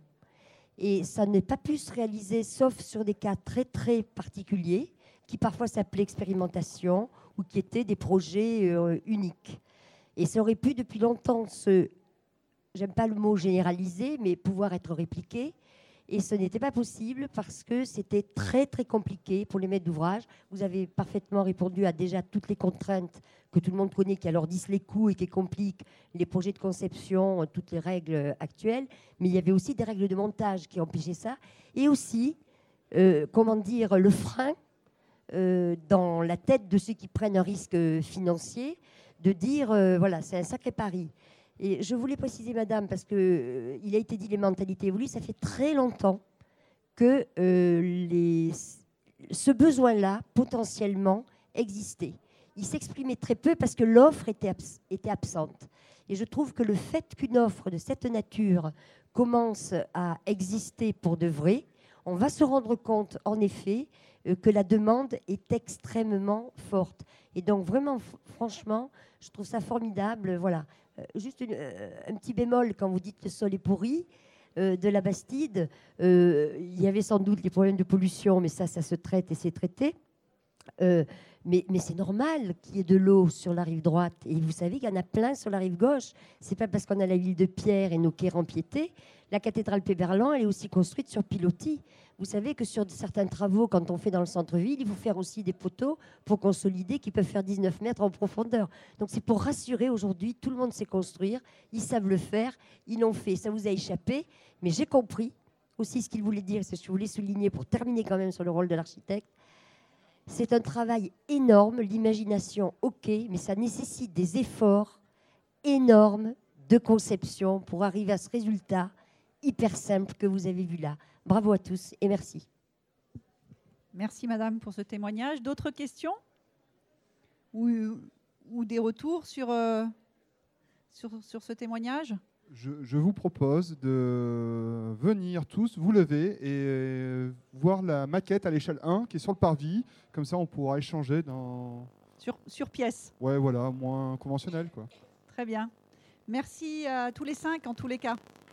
Et ça n'est pas pu se réaliser sauf sur des cas très, très particuliers, qui parfois s'appelaient expérimentation ou qui étaient des projets euh, uniques. Et ça aurait pu depuis longtemps se, j'aime pas le mot généraliser, mais pouvoir être répliqué. Et ce n'était pas possible parce que c'était très très compliqué pour les maîtres d'ouvrage. Vous avez parfaitement répondu à déjà toutes les contraintes que tout le monde connaît, qui alourdissent les coûts et qui compliquent les projets de conception, toutes les règles actuelles. Mais il y avait aussi des règles de montage qui empêchaient ça. Et aussi, euh, comment dire, le frein Euh, dans la tête de ceux qui prennent un risque financier, de dire, euh, voilà, c'est un sacré pari. Et je voulais préciser, madame, parce qu'il euh, a été dit les mentalités évoluent, ça fait très longtemps que euh, les, ce besoin-là, potentiellement, existait. Il s'exprimait très peu parce que l'offre était, abs- était absente. Et je trouve que le fait qu'une offre de cette nature commence à exister pour de vrai, on va se rendre compte, en effet, que la demande est extrêmement forte. Et donc, vraiment, f- franchement, je trouve ça formidable. Voilà. Euh, juste une, euh, un petit bémol, quand vous dites que le sol est pourri, euh, de la Bastide, euh, il y avait sans doute des problèmes de pollution, mais ça, ça se traite et c'est traité. Euh, mais, mais c'est normal qu'il y ait de l'eau sur la rive droite. Et vous savez qu'il y en a plein sur la rive gauche. C'est pas parce qu'on a la ville de Pierre et nos quais rempiétés. La cathédrale Péberlan, elle est aussi construite sur pilotis. Vous savez que sur certains travaux, quand on fait dans le centre-ville, il faut faire aussi des poteaux pour consolider qui peuvent faire dix-neuf mètres en profondeur. Donc c'est pour rassurer aujourd'hui, tout le monde sait construire, ils savent le faire, ils l'ont fait. Ça vous a échappé, mais j'ai compris aussi ce qu'il voulait dire, c'est ce que je voulais souligner pour terminer quand même sur le rôle de l'architecte. C'est un travail énorme, l'imagination, ok, mais ça nécessite des efforts énormes de conception pour arriver à ce résultat hyper simple que vous avez vu là. Bravo à tous et merci. Merci madame pour ce témoignage. D'autres questions ou, ou des retours sur, euh, sur, sur ce témoignage ? Je, je vous propose de venir tous, vous lever et voir la maquette à l'échelle un qui est sur le parvis. Comme ça, on pourra échanger dans... Sur, sur pièce. Ouais, voilà, moins conventionnel, quoi. Très bien. Merci à tous les cinq en tous les cas.